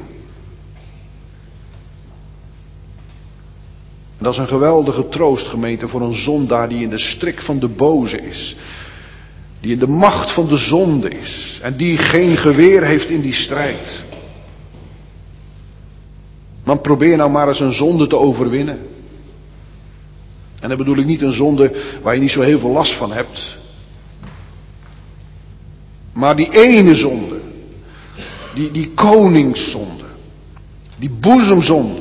En dat is een geweldige troost, gemeente, voor een zondaar die in de strik van de boze is. Die in de macht van de zonde is. En die geen geweer heeft in die strijd. Want probeer nou maar eens een zonde te overwinnen. En dan bedoel ik niet een zonde waar je niet zo heel veel last van hebt. Maar die ene zonde. Die koningszonde. Die boezemzonde.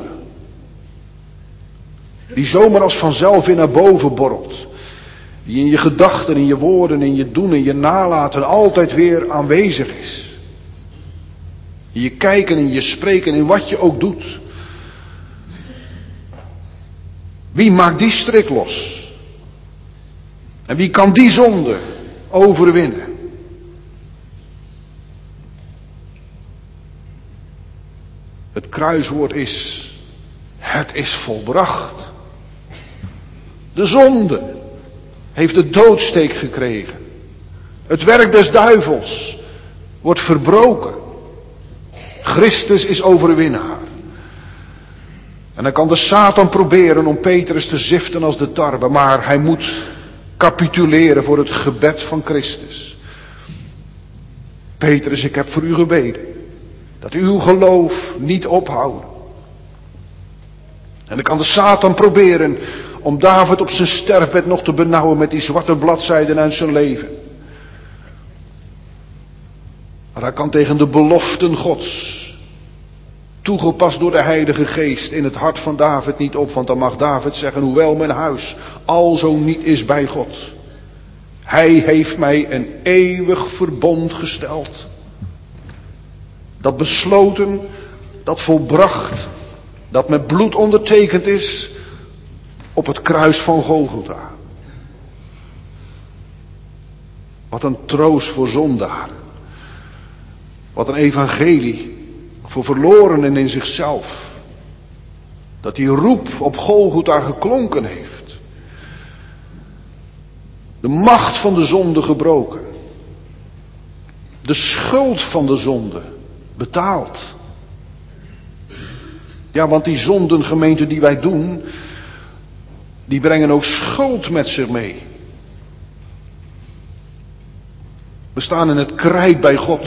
Die zomaar als vanzelf weer naar boven borrelt. Die in je gedachten, in je woorden, in je doen, in je nalaten altijd weer aanwezig is. In je kijken, in je spreken, in wat je ook doet. Wie maakt die strik los? En wie kan die zonde overwinnen? Het kruiswoord is: het is volbracht. De zonde heeft de doodsteek gekregen. Het werk des duivels wordt verbroken. Christus is overwinnaar. En dan kan de Satan proberen om Petrus te ziften als de tarwe, maar hij moet capituleren voor het gebed van Christus. Petrus, ik heb voor u gebeden, dat uw geloof niet ophoudt. En dan kan de Satan proberen om David op zijn sterfbed nog te benauwen met die zwarte bladzijden uit zijn leven. Maar hij kan tegen de beloften Gods, toegepast door de Heilige Geest, in het hart van David niet op. Want dan mag David zeggen: hoewel mijn huis alzo niet is bij God, hij heeft mij een eeuwig verbond gesteld. Dat besloten, dat volbracht, dat met bloed ondertekend is op het kruis van Golgotha. Wat een troost voor zondaren. Wat een evangelie voor verlorenen in zichzelf. Dat die roep op Golgotha geklonken heeft. De macht van de zonde gebroken. De schuld van de zonde betaald. Ja, want die zonden, gemeente, die wij doen, die brengen ook schuld met zich mee. We staan in het krijt bij God.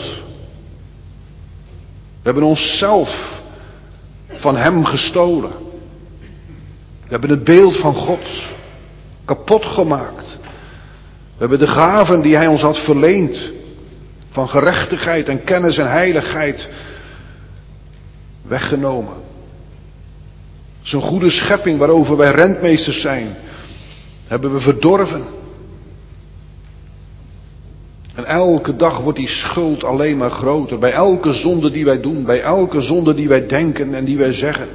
We hebben onszelf van hem gestolen. We hebben het beeld van God kapot gemaakt. We hebben de gaven die hij ons had verleend, van gerechtigheid en kennis en heiligheid, weggenomen. Zo'n goede schepping waarover wij rentmeesters zijn, hebben we verdorven. En elke dag wordt die schuld alleen maar groter. Bij elke zonde die wij doen, bij elke zonde die wij denken en die wij zeggen.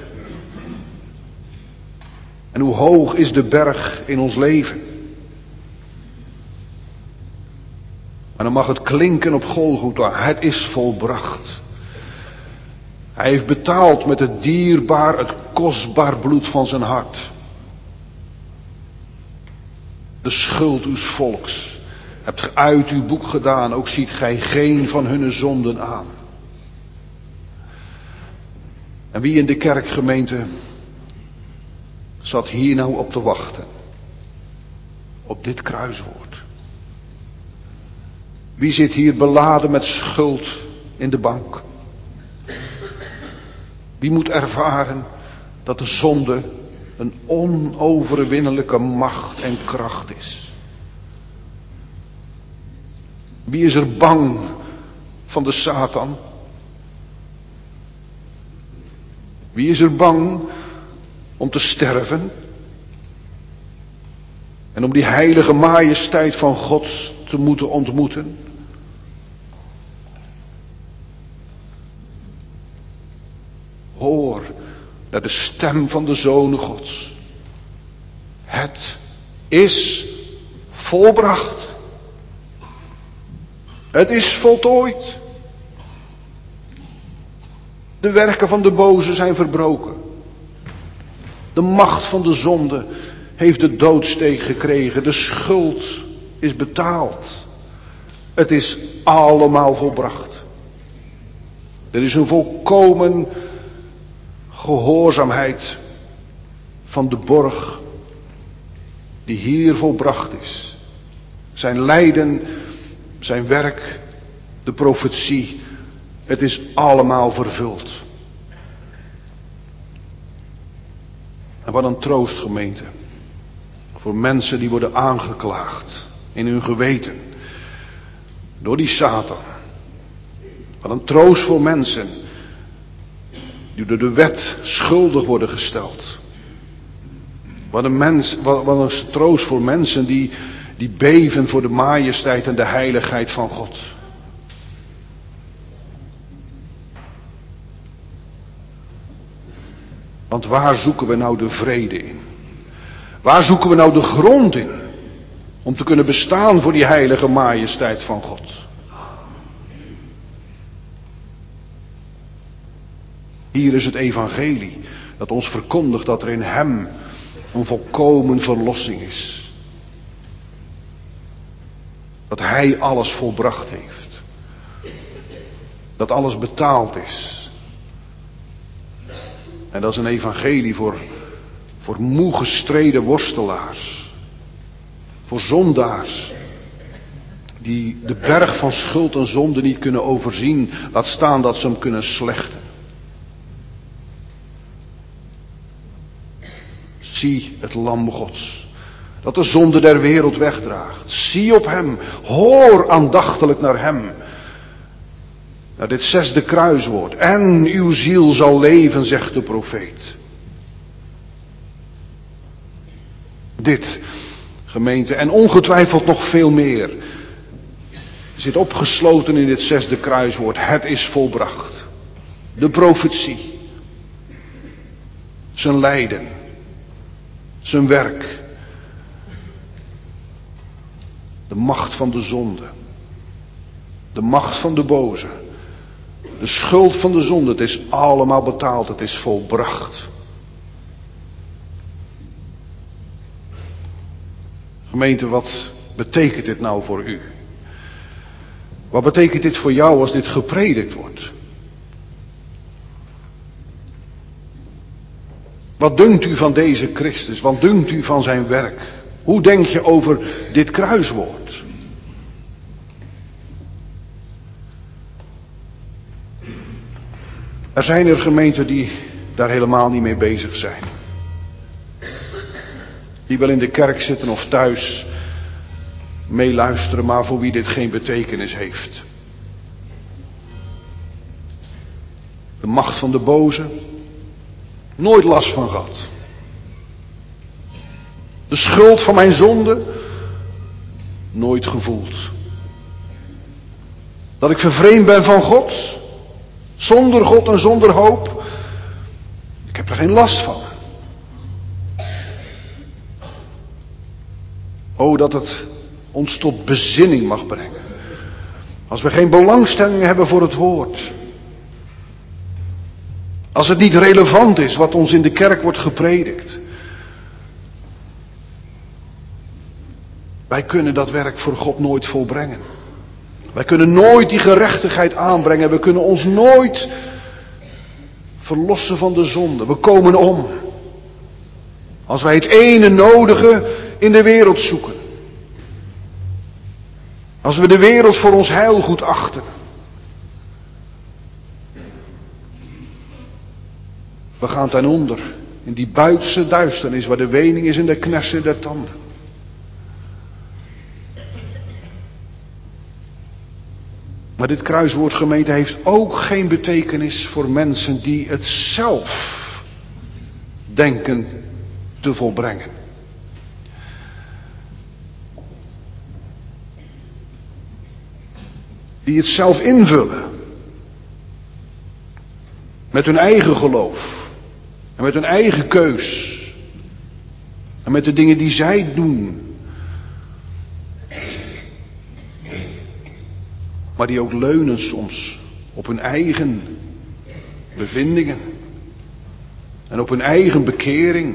En hoe hoog is de berg in ons leven? En dan mag het klinken op Golgotha: het is volbracht. Hij heeft betaald met het dierbaar, het kostbaar bloed van zijn hart. De schuld uws volks hebt ge uit uw boek gedaan, ook ziet gij geen van hunne zonden aan. En wie in de kerkgemeente zat hier nou op te wachten? Op dit kruiswoord. Wie zit hier beladen met schuld in de bank? Wie moet ervaren dat de zonde een onoverwinnelijke macht en kracht is? Wie is er bang van de Satan? Wie is er bang om te sterven? En om die heilige majesteit van God te moeten ontmoeten? Hoor naar de stem van de Zoon Gods. Het is volbracht. Het is voltooid. De werken van de boze zijn verbroken. De macht van de zonde heeft de doodsteek gekregen. De schuld is betaald. Het is allemaal volbracht. Er is een volkomen gehoorzaamheid van de borg die hier volbracht is. Zijn lijden, zijn werk, de profetie, het is allemaal vervuld. En wat een troost, gemeente. Voor mensen die worden aangeklaagd in hun geweten. Door die Satan. Wat een troost voor mensen die door de wet schuldig worden gesteld. Wat een troost voor mensen die beven voor de majesteit en de heiligheid van God. Want waar zoeken we nou de vrede in? Waar zoeken we nou de grond in? Om te kunnen bestaan voor die heilige majesteit van God. Hier is het evangelie dat ons verkondigt dat er in hem een volkomen verlossing is. Dat hij alles volbracht heeft. Dat alles betaald is. En dat is een evangelie voor moe gestreden worstelaars. Voor zondaars. Die de berg van schuld en zonde niet kunnen overzien. Laat staan dat ze hem kunnen slechten. Zie het lam Gods. Dat de zonde der wereld wegdraagt. Zie op hem. Hoor aandachtiglijk naar hem. Naar dit 6e kruiswoord. En uw ziel zal leven, zegt de profeet. Dit, gemeente, en ongetwijfeld nog veel meer, zit opgesloten in dit 6e kruiswoord. Het is volbracht. De profetie. Zijn lijden. Zijn werk. De macht van de zonde. De macht van de boze. De schuld van de zonde. Het is allemaal betaald. Het is volbracht. Gemeente, wat betekent dit nou voor u? Wat betekent dit voor jou als dit gepredikt wordt? Wat dunkt u van deze Christus? Wat dunkt u van zijn werk? Hoe denk je over dit kruiswoord? Er zijn er gemeenten die daar helemaal niet mee bezig zijn. Die wel in de kerk zitten of thuis meeluisteren, maar voor wie dit geen betekenis heeft. De macht van de boze, nooit last van gehad. De schuld van mijn zonde, nooit gevoeld. Dat ik vervreemd ben van God, zonder God en zonder hoop, ik heb er geen last van. O, dat het ons tot bezinning mag brengen. Als we geen belangstelling hebben voor het woord. Als het niet relevant is wat ons in de kerk wordt gepredikt. Wij kunnen dat werk voor God nooit volbrengen. Wij kunnen nooit die gerechtigheid aanbrengen. We kunnen ons nooit verlossen van de zonde. We komen om. Als wij het ene nodige in de wereld zoeken. Als we de wereld voor ons heilgoed achten. We gaan ten onder in die buitenste duisternis waar de wening is en de knersen der tanden. Maar dit kruiswoord, gemeente, heeft ook geen betekenis voor mensen die het zelf denken te volbrengen. Die het zelf invullen. Met hun eigen geloof. En met hun eigen keus. En met de dingen die zij doen. Maar die ook leunen soms op hun eigen bevindingen. En op hun eigen bekering.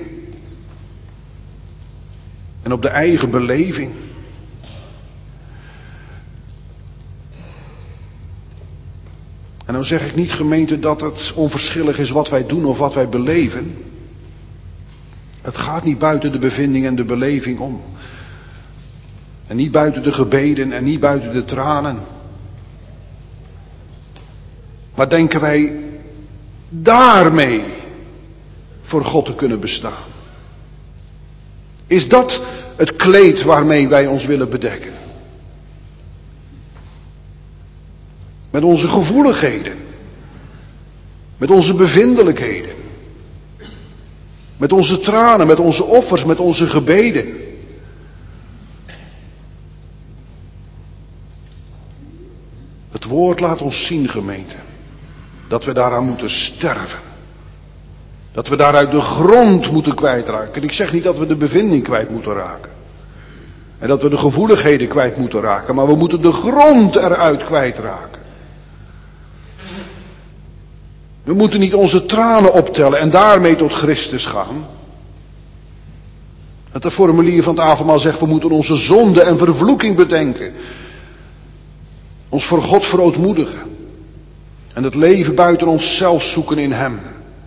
En op de eigen beleving. En dan zeg ik niet, gemeente, dat het onverschillig is wat wij doen of wat wij beleven. Het gaat niet buiten de bevinding en de beleving om. En niet buiten de gebeden en niet buiten de tranen. Maar denken wij daarmee voor God te kunnen bestaan? Is dat het kleed waarmee wij ons willen bedekken? Met onze gevoeligheden. Met onze bevindelijkheden. Met onze tranen, met onze offers, met onze gebeden. Het woord laat ons zien, gemeente, dat we daaraan moeten sterven. Dat we daaruit de grond moeten kwijtraken. En ik zeg niet dat we de bevinding kwijt moeten raken. En dat we de gevoeligheden kwijt moeten raken. Maar we moeten de grond eruit kwijtraken. We moeten niet onze tranen optellen en daarmee tot Christus gaan. Het formulier van het avondmaal zegt, we moeten onze zonde en vervloeking bedenken. Ons voor God verootmoedigen. En het leven buiten onszelf zoeken in Hem.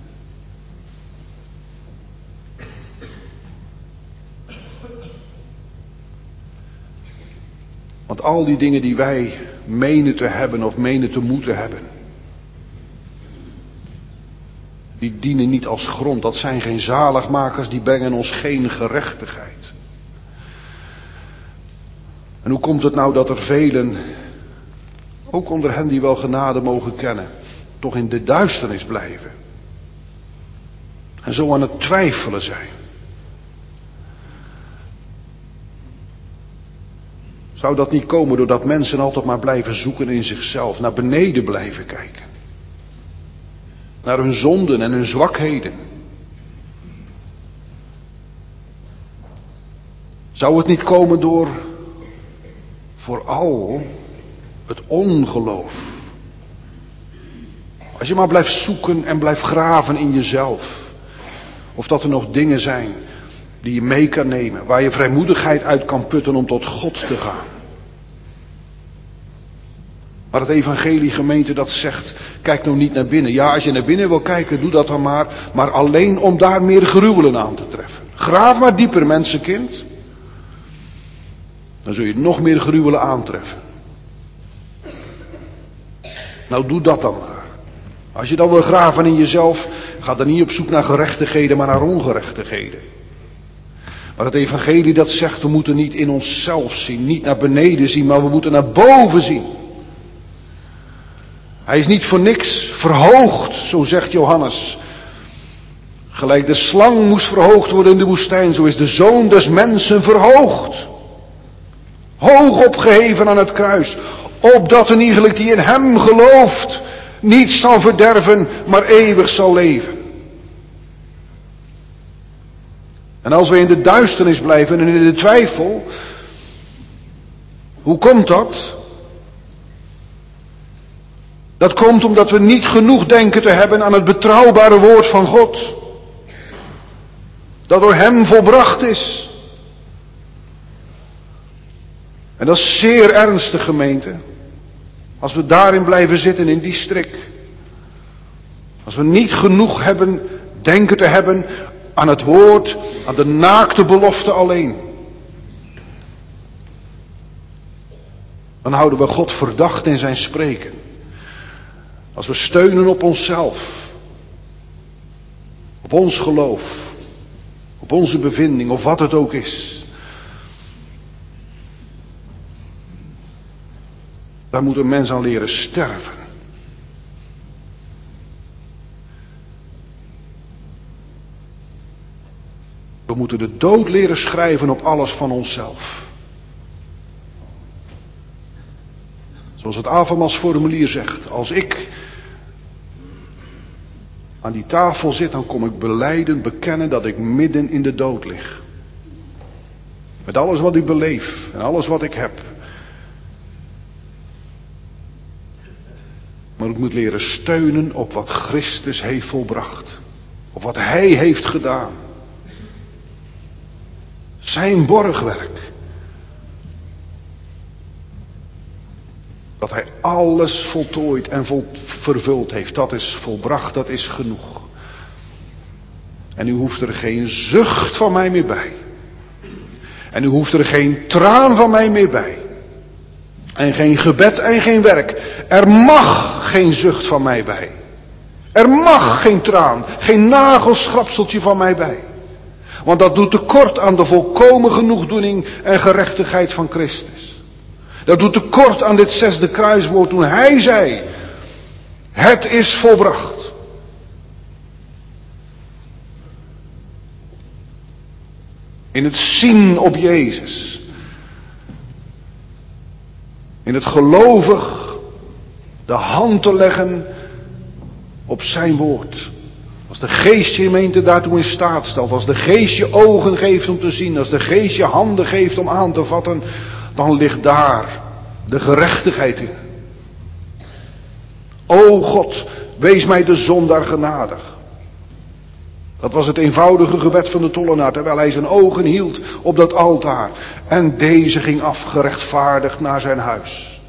Want al die dingen die wij menen te hebben of menen te moeten hebben, die dienen niet als grond. Dat zijn geen zaligmakers, die brengen ons geen gerechtigheid. En hoe komt het nou dat er velen, ook onder hen die wel genade mogen kennen, toch in de duisternis blijven? En zo aan het twijfelen zijn. Zou dat niet komen doordat mensen altijd maar blijven zoeken in zichzelf, naar beneden blijven kijken? Naar hun zonden en hun zwakheden. Zou het niet komen door vooral het ongeloof? Als je maar blijft zoeken en blijft graven in jezelf. Of dat er nog dingen zijn die je mee kan nemen. Waar je vrijmoedigheid uit kan putten om tot God te gaan. Maar het evangelie, gemeente, dat zegt, kijk nou niet naar binnen. Ja, als je naar binnen wil kijken, doe dat dan maar. Maar alleen om daar meer gruwelen aan te treffen. Graaf maar dieper, mensenkind. Dan zul je nog meer gruwelen aantreffen. Nou, doe dat dan maar. Als je dan wil graven in jezelf, ga dan niet op zoek naar gerechtigheden, maar naar ongerechtigheden. Maar het evangelie dat zegt, we moeten niet in onszelf zien, niet naar beneden zien, maar we moeten naar boven zien. Hij is niet voor niks verhoogd, zo zegt Johannes. Gelijk de slang moest verhoogd worden in de woestijn, zo is de Zoon des Mensen verhoogd. Hoog opgeheven aan het kruis, opdat een iegelijk die in hem gelooft, niet zal verderven, maar eeuwig zal leven. En als we in de duisternis blijven en in de twijfel, hoe komt dat? Dat komt omdat we niet genoeg denken te hebben aan het betrouwbare woord van God. Dat door hem volbracht is. En dat is zeer ernstig, gemeente. Als we daarin blijven zitten, in die strik. Als we niet genoeg denken te hebben aan het woord, aan de naakte belofte alleen. Dan houden we God verdacht in zijn spreken. Als we steunen op onszelf. Op ons geloof. Op onze bevinding, of wat het ook is. Daar moet een mens aan leren sterven. We moeten de dood leren schrijven op alles van onszelf. Zoals het avondmaalsformulier zegt. Als ik aan die tafel zit, dan kom ik belijden, bekennen dat ik midden in de dood lig. Met alles wat ik beleef en alles wat ik heb. Maar ik moet leren steunen op wat Christus heeft volbracht. Op wat Hij heeft gedaan. Zijn borgwerk. Dat Hij alles voltooid en vervuld heeft. Dat is volbracht, dat is genoeg. En u hoeft er geen zucht van mij meer bij. En u hoeft er geen traan van mij meer bij. En geen gebed en geen werk. Er mag geen zucht van mij bij. Er mag geen traan, geen nagelschrapseltje van mij bij. Want dat doet tekort aan de volkomen genoegdoening en gerechtigheid van Christus. Dat doet tekort aan dit 6e kruiswoord toen hij zei: het is volbracht. In het zien op Jezus. In het gelovig de hand te leggen op zijn woord. Als de geest je gemeente daartoe in staat stelt. Als de geest je ogen geeft om te zien. Als de geest je handen geeft om aan te vatten. Dan ligt daar de gerechtigheid in. O God, wees mij de zondaar genadig. Dat was het eenvoudige gebed van de tollenaar. Terwijl hij zijn ogen hield op dat altaar. En deze ging afgerechtvaardigd naar zijn huis.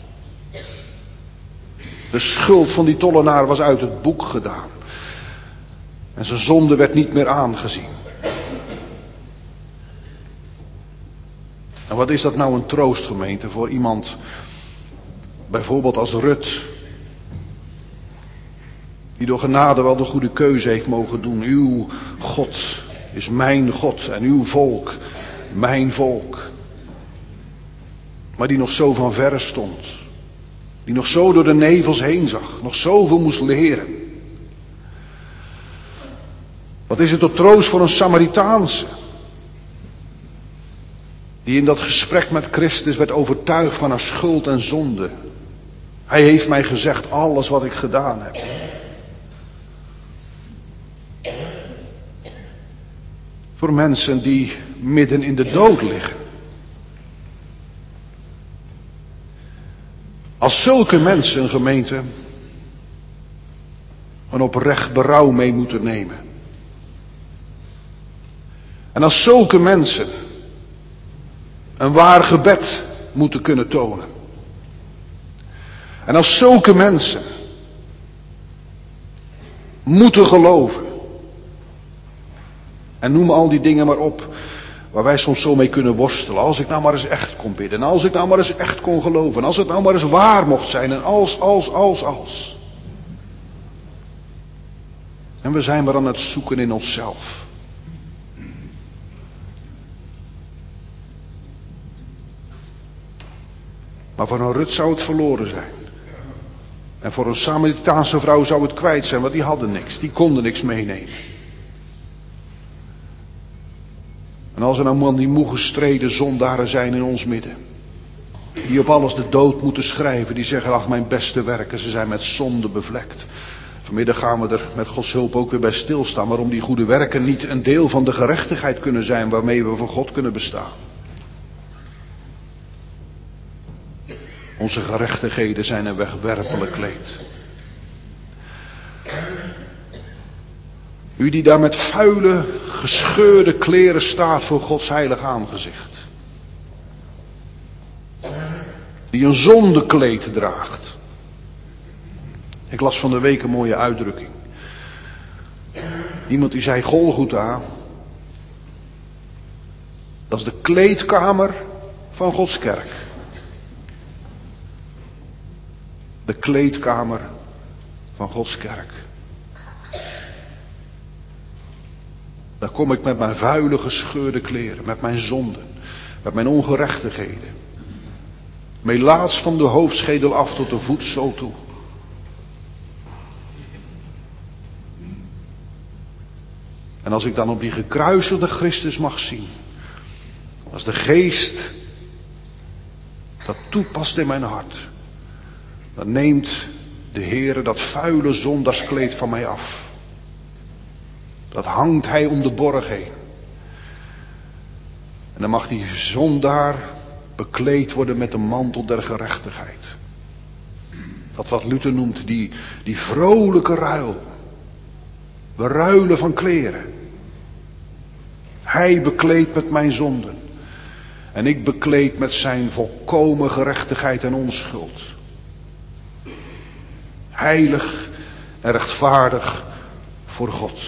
De schuld van die tollenaar was uit het boek gedaan. En zijn zonde werd niet meer aangezien. En wat is dat nou een troost, gemeente, voor iemand, bijvoorbeeld als Rut, die door genade wel de goede keuze heeft mogen doen. Uw God is mijn God en uw volk mijn volk. Maar die nog zo van verre stond. Die nog zo door de nevels heen zag. Nog zoveel moest leren. Wat is het tot troost voor een Samaritaanse. Die in dat gesprek met Christus werd overtuigd van haar schuld en zonde. Hij heeft mij gezegd alles wat ik gedaan heb. Voor mensen die midden in de dood liggen. Als zulke mensen, gemeente, een oprecht berouw mee moeten nemen. En als zulke mensen een waar gebed moeten kunnen tonen. En als zulke mensen moeten geloven. En noem al die dingen maar op waar wij soms zo mee kunnen worstelen. Als ik nou maar eens echt kon bidden. En als ik nou maar eens echt kon geloven. En als het nou maar eens waar mocht zijn. En als. En we zijn maar aan het zoeken in onszelf. Maar voor een Rut zou het verloren zijn. En voor een Samaritaanse vrouw zou het kwijt zijn. Want die hadden niks. Die konden niks meenemen. En als er nou man die moe gestreden zondaren zijn in ons midden. Die op alles de dood moeten schrijven. Die zeggen, ach mijn beste werken, ze zijn met zonde bevlekt. Vanmiddag gaan we er met Gods hulp ook weer bij stilstaan. Waarom die goede werken niet een deel van de gerechtigheid kunnen zijn. Waarmee we voor God kunnen bestaan. Onze gerechtigheden zijn een wegwerpelijk kleed. U die daar met vuile, gescheurde kleren staat voor Gods heilig aangezicht. Die een zondekleed draagt. Ik las van de week een mooie uitdrukking. Iemand die zei, Golgotha, dat is de kleedkamer van Gods kerk. De kleedkamer van Gods kerk. Daar kom ik met mijn vuile gescheurde kleren, met mijn zonden, met mijn ongerechtigheden. Melaats van de hoofdschedel af tot de voetzool toe. En als ik dan op die gekruisigde Christus mag zien, als de geest dat toepast in mijn hart, dan neemt de Heere dat vuile zondagskleed van mij af. Dat hangt hij om de borg heen. En dan mag die zondaar bekleed worden met de mantel der gerechtigheid. Dat wat Luther noemt, die vrolijke ruil. We ruilen van kleren. Hij bekleedt met mijn zonden. En ik bekleed met zijn volkomen gerechtigheid en onschuld. Heilig en rechtvaardig voor God.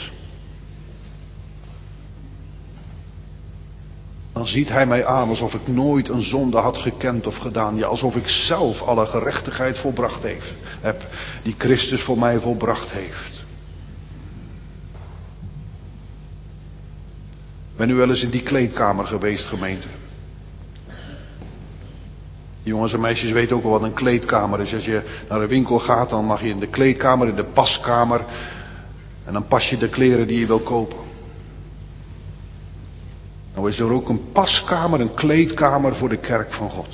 Dan ziet hij mij aan alsof ik nooit een zonde had gekend of gedaan. Ja, alsof ik zelf alle gerechtigheid volbracht heb. Die Christus voor mij volbracht heeft. Ben u wel eens in die kleedkamer geweest, gemeente? Jongens en meisjes weten ook al wat een kleedkamer is. Als je naar een winkel gaat, dan mag je in de kleedkamer, in de paskamer. En dan pas je de kleren die je wil kopen. Nou is er ook een paskamer, een kleedkamer voor de kerk van God.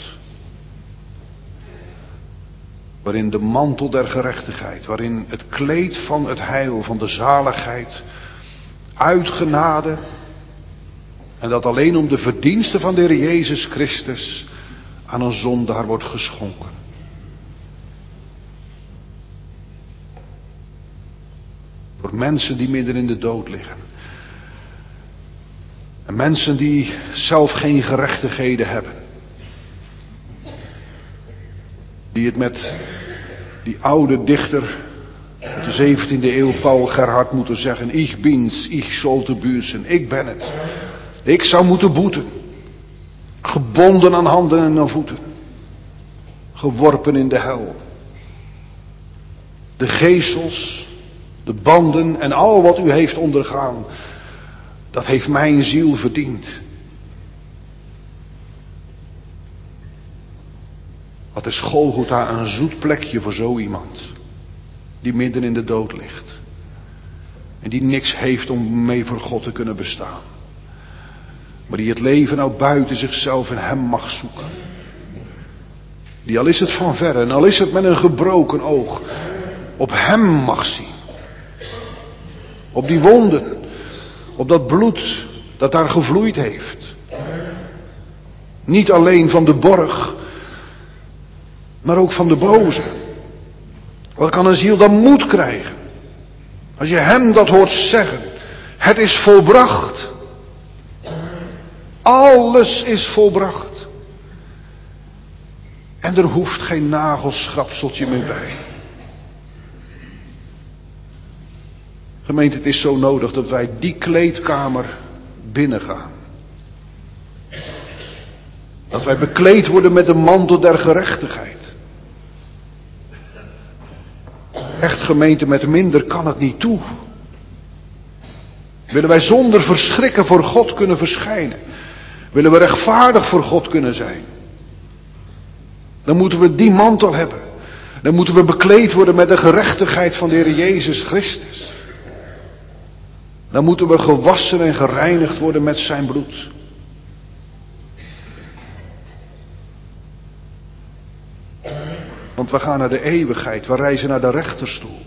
Waarin de mantel der gerechtigheid, waarin het kleed van het heil, van de zaligheid, uit genade, en dat alleen om de verdiensten van de Heer Jezus Christus aan een zondaar wordt geschonken. Voor mensen die midden in de dood liggen. En mensen die zelf geen gerechtigheden hebben. Die het met die oude dichter uit de 17e eeuw, Paul Gerhard, moeten zeggen: Ich bin's, ich sollte büßen, ik ben het. Ik zou moeten boeten. Gebonden aan handen en aan voeten. Geworpen in de hel. De geesels, de banden en al wat u heeft ondergaan, dat heeft mijn ziel verdiend. Wat is Golgotha een zoet plekje voor zo iemand. Die midden in de dood ligt. En die niks heeft om mee voor God te kunnen bestaan. Maar die het leven nou buiten zichzelf in hem mag zoeken. Die al is het van verre en al is het met een gebroken oog, op hem mag zien. Op die wonden. Op dat bloed dat daar gevloeid heeft. Niet alleen van de borg, maar ook van de boze. Wat kan een ziel dan moed krijgen? Als je hem dat hoort zeggen. Het is volbracht. Alles is volbracht. En er hoeft geen nagelschrapseltje meer bij. Gemeente, het is zo nodig dat wij die kleedkamer binnengaan. Dat wij bekleed worden met de mantel der gerechtigheid. Echt, gemeente, met minder kan het niet toe. Willen wij zonder verschrikken voor God kunnen verschijnen. Willen we rechtvaardig voor God kunnen zijn. Dan moeten we die mantel hebben. Dan moeten we bekleed worden met de gerechtigheid van de Heer Jezus Christus. Dan moeten we gewassen en gereinigd worden met zijn bloed. Want we gaan naar de eeuwigheid, we reizen naar de rechterstoel.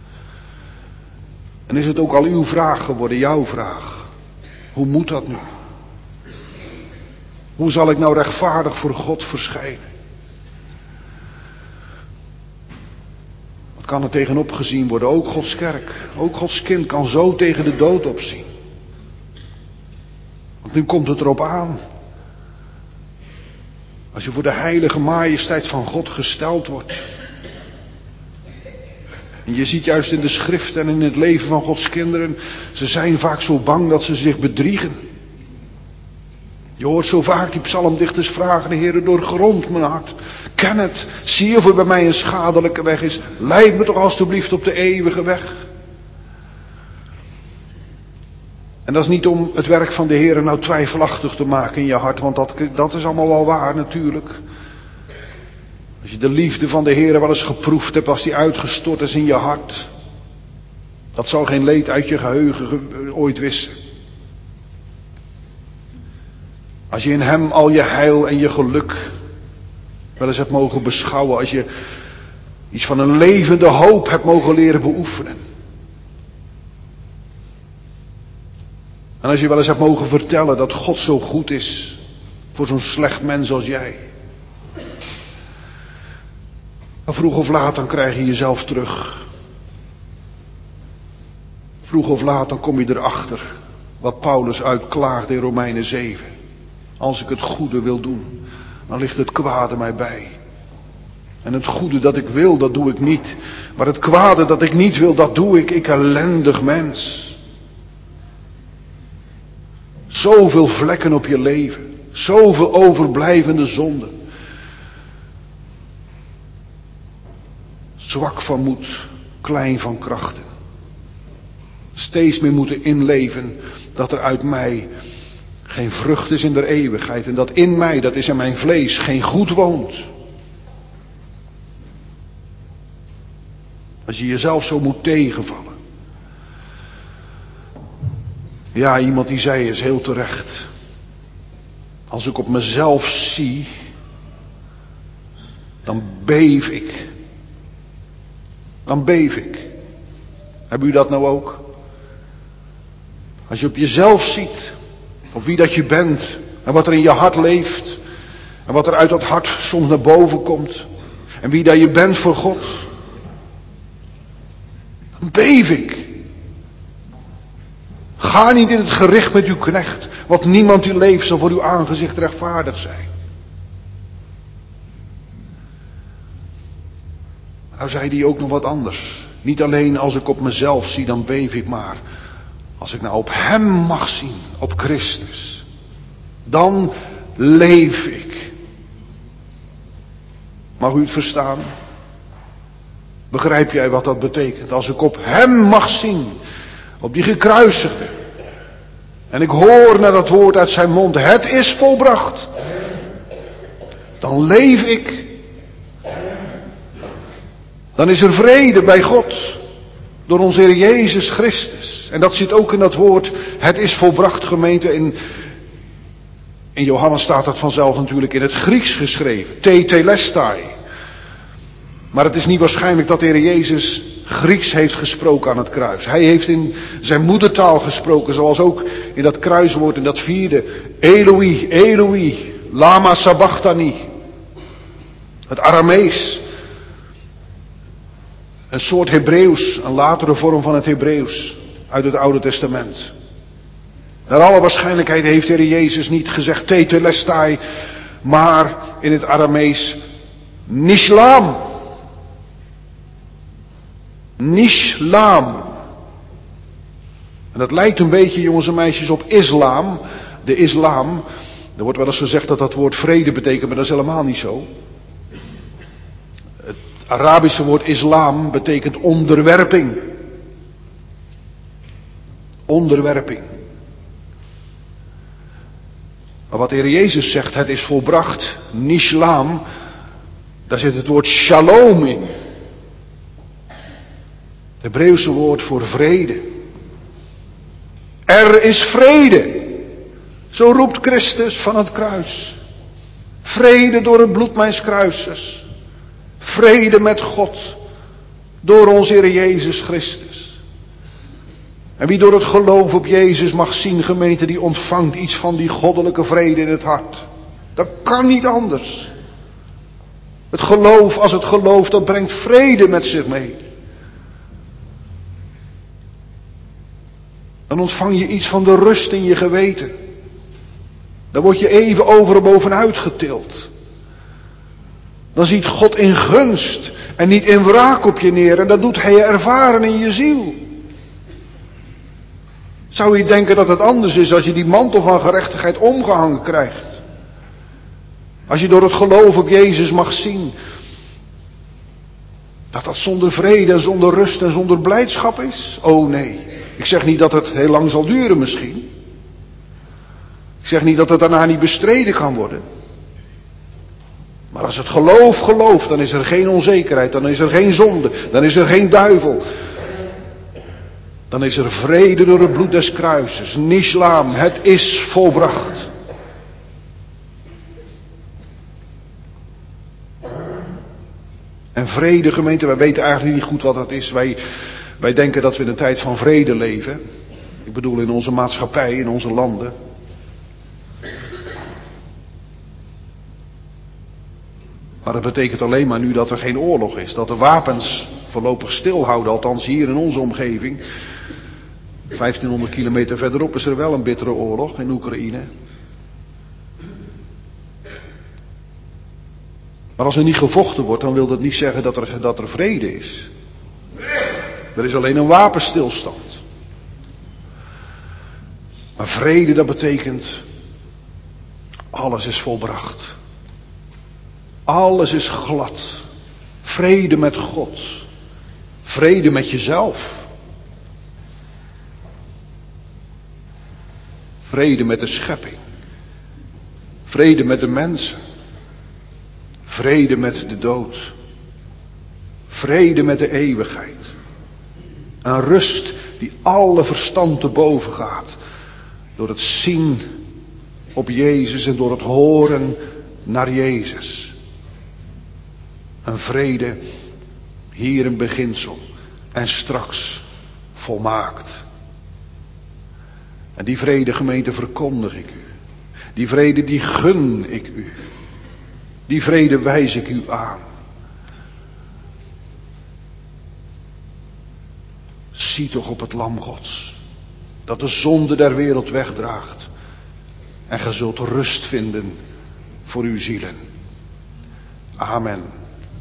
En is het ook al uw vraag geworden, jouw vraag? Hoe moet dat nu? Hoe zal ik nou rechtvaardig voor God verschijnen? Wat kan er tegenop gezien worden? Ook Gods kerk, ook Gods kind kan zo tegen de dood opzien. Want nu komt het erop aan. Als je voor de heilige majesteit van God gesteld wordt. En je ziet juist in de schrift en in het leven van Gods kinderen, ze zijn vaak zo bang dat ze zich bedriegen. Je hoort zo vaak die psalmdichters vragen: de Heere, doorgrond mijn hart. Ken het. Zie je of er bij mij een schadelijke weg is. Leid me toch alstublieft op de eeuwige weg. En dat is niet om het werk van de Heere nou twijfelachtig te maken in je hart. Want dat is allemaal wel waar natuurlijk. Als je de liefde van de Heere wel eens geproefd hebt, als die uitgestort is in je hart. Dat zal geen leed uit je geheugen ooit wissen. Als je in hem al je heil en je geluk wel eens hebt mogen beschouwen. Als je iets van een levende hoop hebt mogen leren beoefenen. En als je wel eens hebt mogen vertellen dat God zo goed is voor zo'n slecht mens als jij. Dan vroeg of laat dan krijg je jezelf terug. Vroeg of laat dan kom je erachter wat Paulus uitklaagde in Romeinen 7. Als ik het goede wil doen, dan ligt het kwade mij bij. En het goede dat ik wil, dat doe ik niet. Maar het kwade dat ik niet wil, dat doe ik ellendig mens. Zoveel vlekken op je leven. Zoveel overblijvende zonden. Zwak van moed, klein van krachten. Steeds meer moeten inleven dat er uit mij geen vrucht is in der eeuwigheid. En dat in mij, dat is in mijn vlees, geen goed woont. Als je jezelf zo moet tegenvallen. Ja, iemand die zei is heel terecht. Als ik op mezelf zie, dan beef ik. Dan beef ik. Hebben u dat nou ook? Als je op jezelf ziet, op wie dat je bent en wat er in je hart leeft en wat er uit dat hart soms naar boven komt en wie dat je bent voor God, dan beef ik. Ga niet in het gericht met uw knecht, want niemand die leeft zal voor uw aangezicht rechtvaardig zijn. Nou zei hij ook nog wat anders. Niet alleen als ik op mezelf zie, dan beef ik, maar als ik nou op hem mag zien, op Christus, dan leef ik. Mag u het verstaan? Begrijp jij wat dat betekent? Als ik op hem mag zien, op die gekruisigde, en ik hoor naar dat woord uit zijn mond, het is volbracht, dan leef ik. Dan is er vrede bij God, door onze Heer Jezus Christus. En dat zit ook in dat woord, het is volbracht, gemeente. In Johannes staat dat vanzelf natuurlijk in het Grieks geschreven, tetelestai. Maar het is niet waarschijnlijk dat de Heer Jezus Grieks heeft gesproken aan het kruis. Hij heeft in zijn moedertaal gesproken, zoals ook in dat kruiswoord, in dat 4e. Eloi, Eloi, lama sabachthani. Het Aramees. Een soort Hebreeuws, een latere vorm van het Hebreeuws uit het Oude Testament. Naar alle waarschijnlijkheid heeft de Heer Jezus niet gezegd tetelestai, maar in het Aramees nishlam. Nishlam. En dat lijkt een beetje, jongens en meisjes, op islam. De islam. Er wordt wel eens gezegd dat dat woord vrede betekent, maar dat is helemaal niet zo. Het Arabische woord islam betekent onderwerping. Onderwerping. Maar wat de Heer Jezus zegt, het is volbracht, nishlam, daar zit het woord shalom in. Het Hebreeuwse woord voor vrede. Er is vrede. Zo roept Christus van het kruis. Vrede door het bloed mijns kruises. Vrede met God. Door onze Heer Jezus Christus. En wie door het geloof op Jezus mag zien, gemeente, die ontvangt iets van die goddelijke vrede in het hart. Dat kan niet anders. Het geloof, als het geloof, dat brengt vrede met zich mee. Dan ontvang je iets van de rust in je geweten. Dan word je even over en bovenuit getild. Dan ziet God in gunst en niet in wraak op je neer. En dat doet hij je ervaren in je ziel. Zou je denken dat het anders is als je die mantel van gerechtigheid omgehangen krijgt? Als je door het geloof op Jezus mag zien dat dat zonder vrede en zonder rust en zonder blijdschap is? Oh nee. Ik zeg niet dat het heel lang zal duren misschien. Ik zeg niet dat het daarna niet bestreden kan worden. Maar als het geloof gelooft, dan is er geen onzekerheid, dan is er geen zonde, dan is er geen duivel. Dan is er vrede door het bloed des kruises. Nishlam, het is volbracht. En vrede, gemeente, wij weten eigenlijk niet goed wat dat is. Wij denken dat we in een tijd van vrede leven. Ik bedoel in onze maatschappij, in onze landen. Maar dat betekent alleen maar nu dat er geen oorlog is. Dat de wapens voorlopig stilhouden, althans hier in onze omgeving. 1500 kilometer verderop is er wel een bittere oorlog in Oekraïne. Maar als er niet gevochten wordt, dan wil dat niet zeggen dat er vrede is. Er is alleen een wapenstilstand. Maar vrede, dat betekent, alles is volbracht. Alles is glad. Vrede met God. Vrede met jezelf. Vrede met de schepping. Vrede met de mensen. Vrede met de dood. Vrede met de eeuwigheid. Een rust die alle verstand te boven gaat. Door het zien op Jezus en door het horen naar Jezus. Een vrede hier in beginsel en straks volmaakt. En die vrede, gemeente, verkondig ik u. Die vrede, die gun ik u. Die vrede wijs ik u aan. Zie toch op het lam Gods, dat de zonde der wereld wegdraagt. En gij zult rust vinden voor uw zielen. Amen.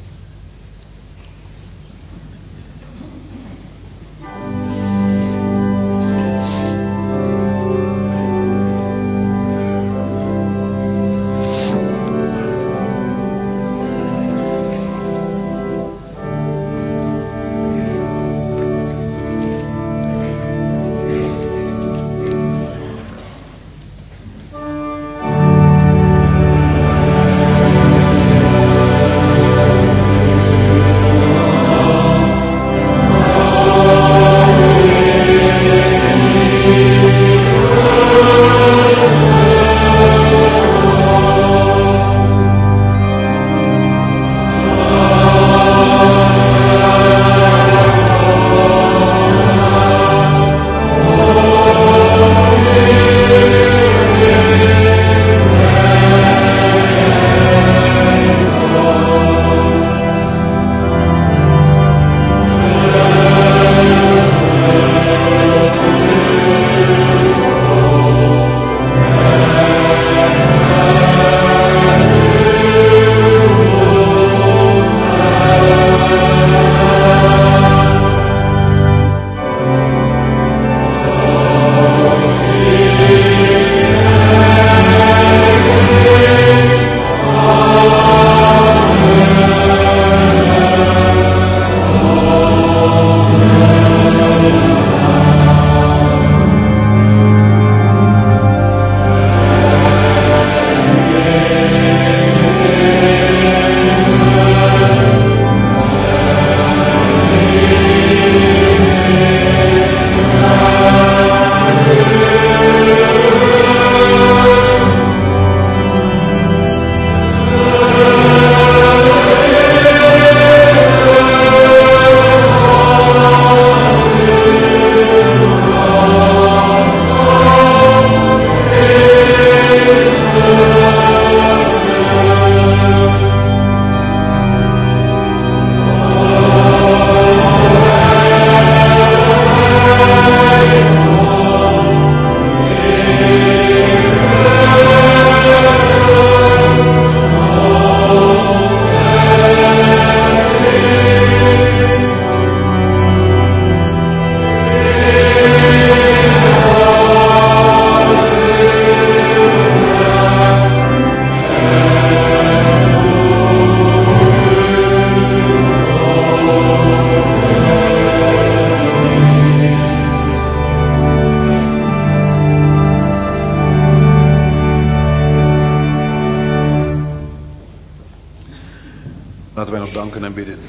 Laten wij nog danken en bidden.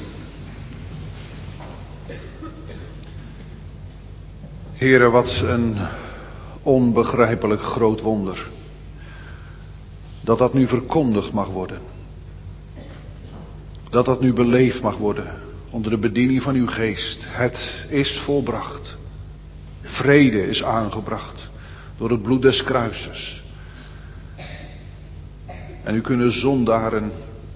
Heere, wat een onbegrijpelijk groot wonder. Dat dat nu verkondigd mag worden. Dat dat nu beleefd mag worden onder de bediening van uw geest. Het is volbracht. Vrede is aangebracht door het bloed des kruises. En u kunnen zondaren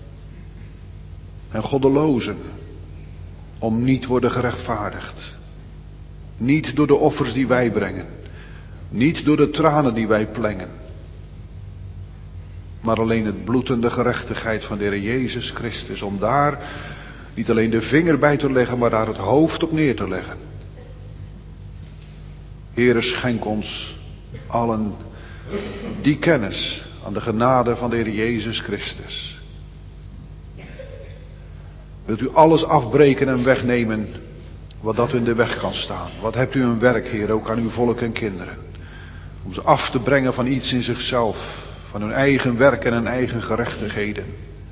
en goddelozen om niet worden gerechtvaardigd. Niet door de offers die wij brengen. Niet door de tranen die wij plengen. Maar alleen het bloed en de gerechtigheid van de Heer Jezus Christus. Om daar niet alleen de vinger bij te leggen, maar daar het hoofd op neer te leggen. Heere, schenk ons allen die kennis aan de genade van de Heer Jezus Christus. Wilt u alles afbreken en wegnemen wat dat in de weg kan staan? Wat hebt u een werk, Heer, ook aan uw volk en kinderen. Om ze af te brengen van iets in zichzelf. van hun eigen werk en hun eigen gerechtigheden.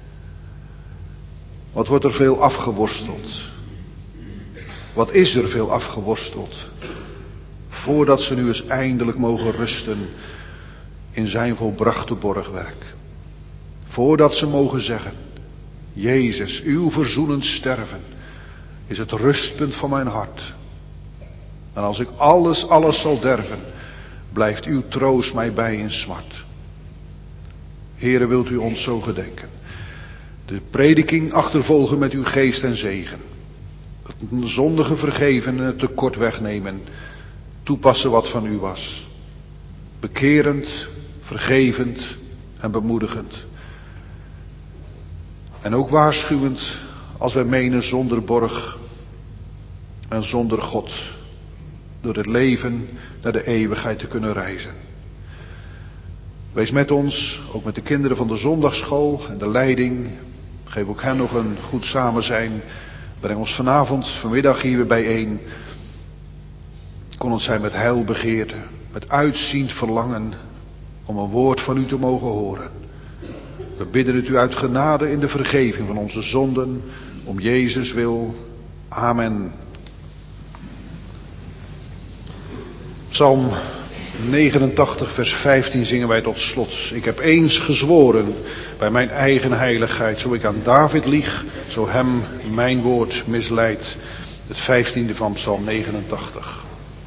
Wat wordt er veel afgeworsteld? Wat is er veel afgeworsteld? Voordat ze nu eens eindelijk mogen rusten in zijn volbrachte borgwerk. Voordat ze mogen zeggen, Jezus, uw verzoenend sterven is het rustpunt van mijn hart. En als ik alles zal derven, blijft uw troost mij bij in smart. Heere, wilt u ons zo gedenken. De prediking achtervolgen met uw geest en zegen. Het zondige vergeven en het tekort wegnemen. Toepassen wat van u was. Bekerend, vergevend en bemoedigend. En ook waarschuwend als wij menen zonder borg en zonder God door het leven naar de eeuwigheid te kunnen reizen. Wees met ons, ook met de kinderen van de zondagsschool en de leiding. Geef ook hen nog een goed samen zijn. Breng ons vanmiddag hier weer bijeen. Kon het zijn met heilbegeerte, met uitziend verlangen om een woord van u te mogen horen. We bidden het u uit genade in de vergeving van onze zonden, om Jezus wil. Amen. Psalm 89 vers 15 zingen wij tot slot. Ik heb eens gezworen bij mijn eigen heiligheid, zo ik aan David lieg, zo hem mijn woord misleidt. Het 15e van Psalm 89.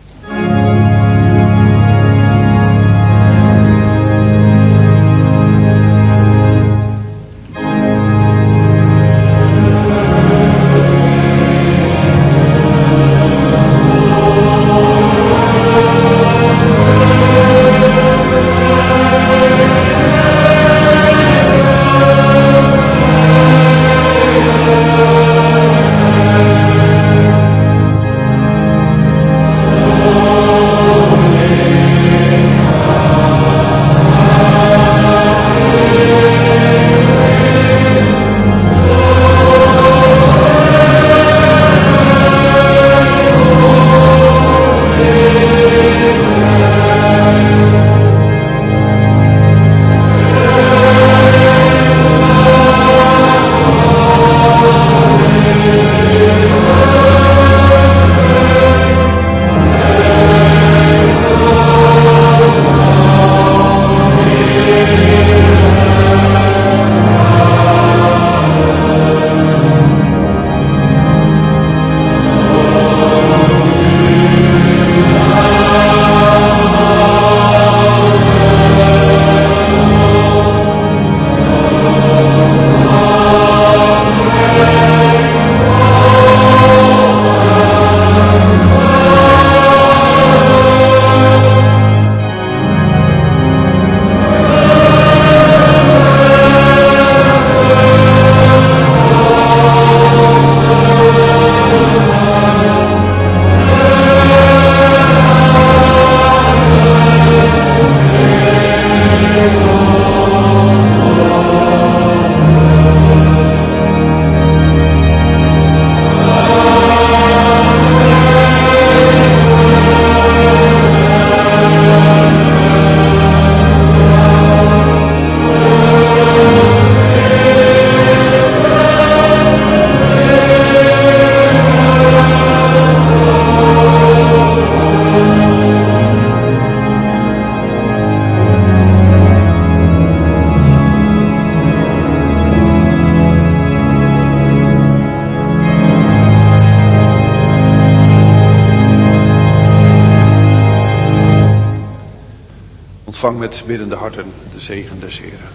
Ontvang met biddende harten de zegen des Heeren.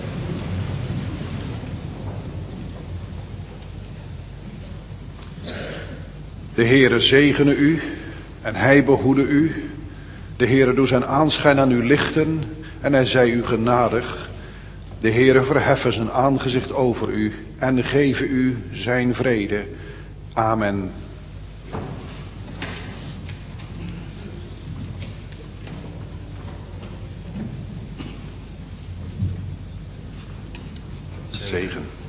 De Heere zegene u en hij behoede u. De Heere doe zijn aanschijn aan u lichten en hij zij u genadig. De Heere verheffen zijn aangezicht over u en geven u zijn vrede. Amen. Zegen.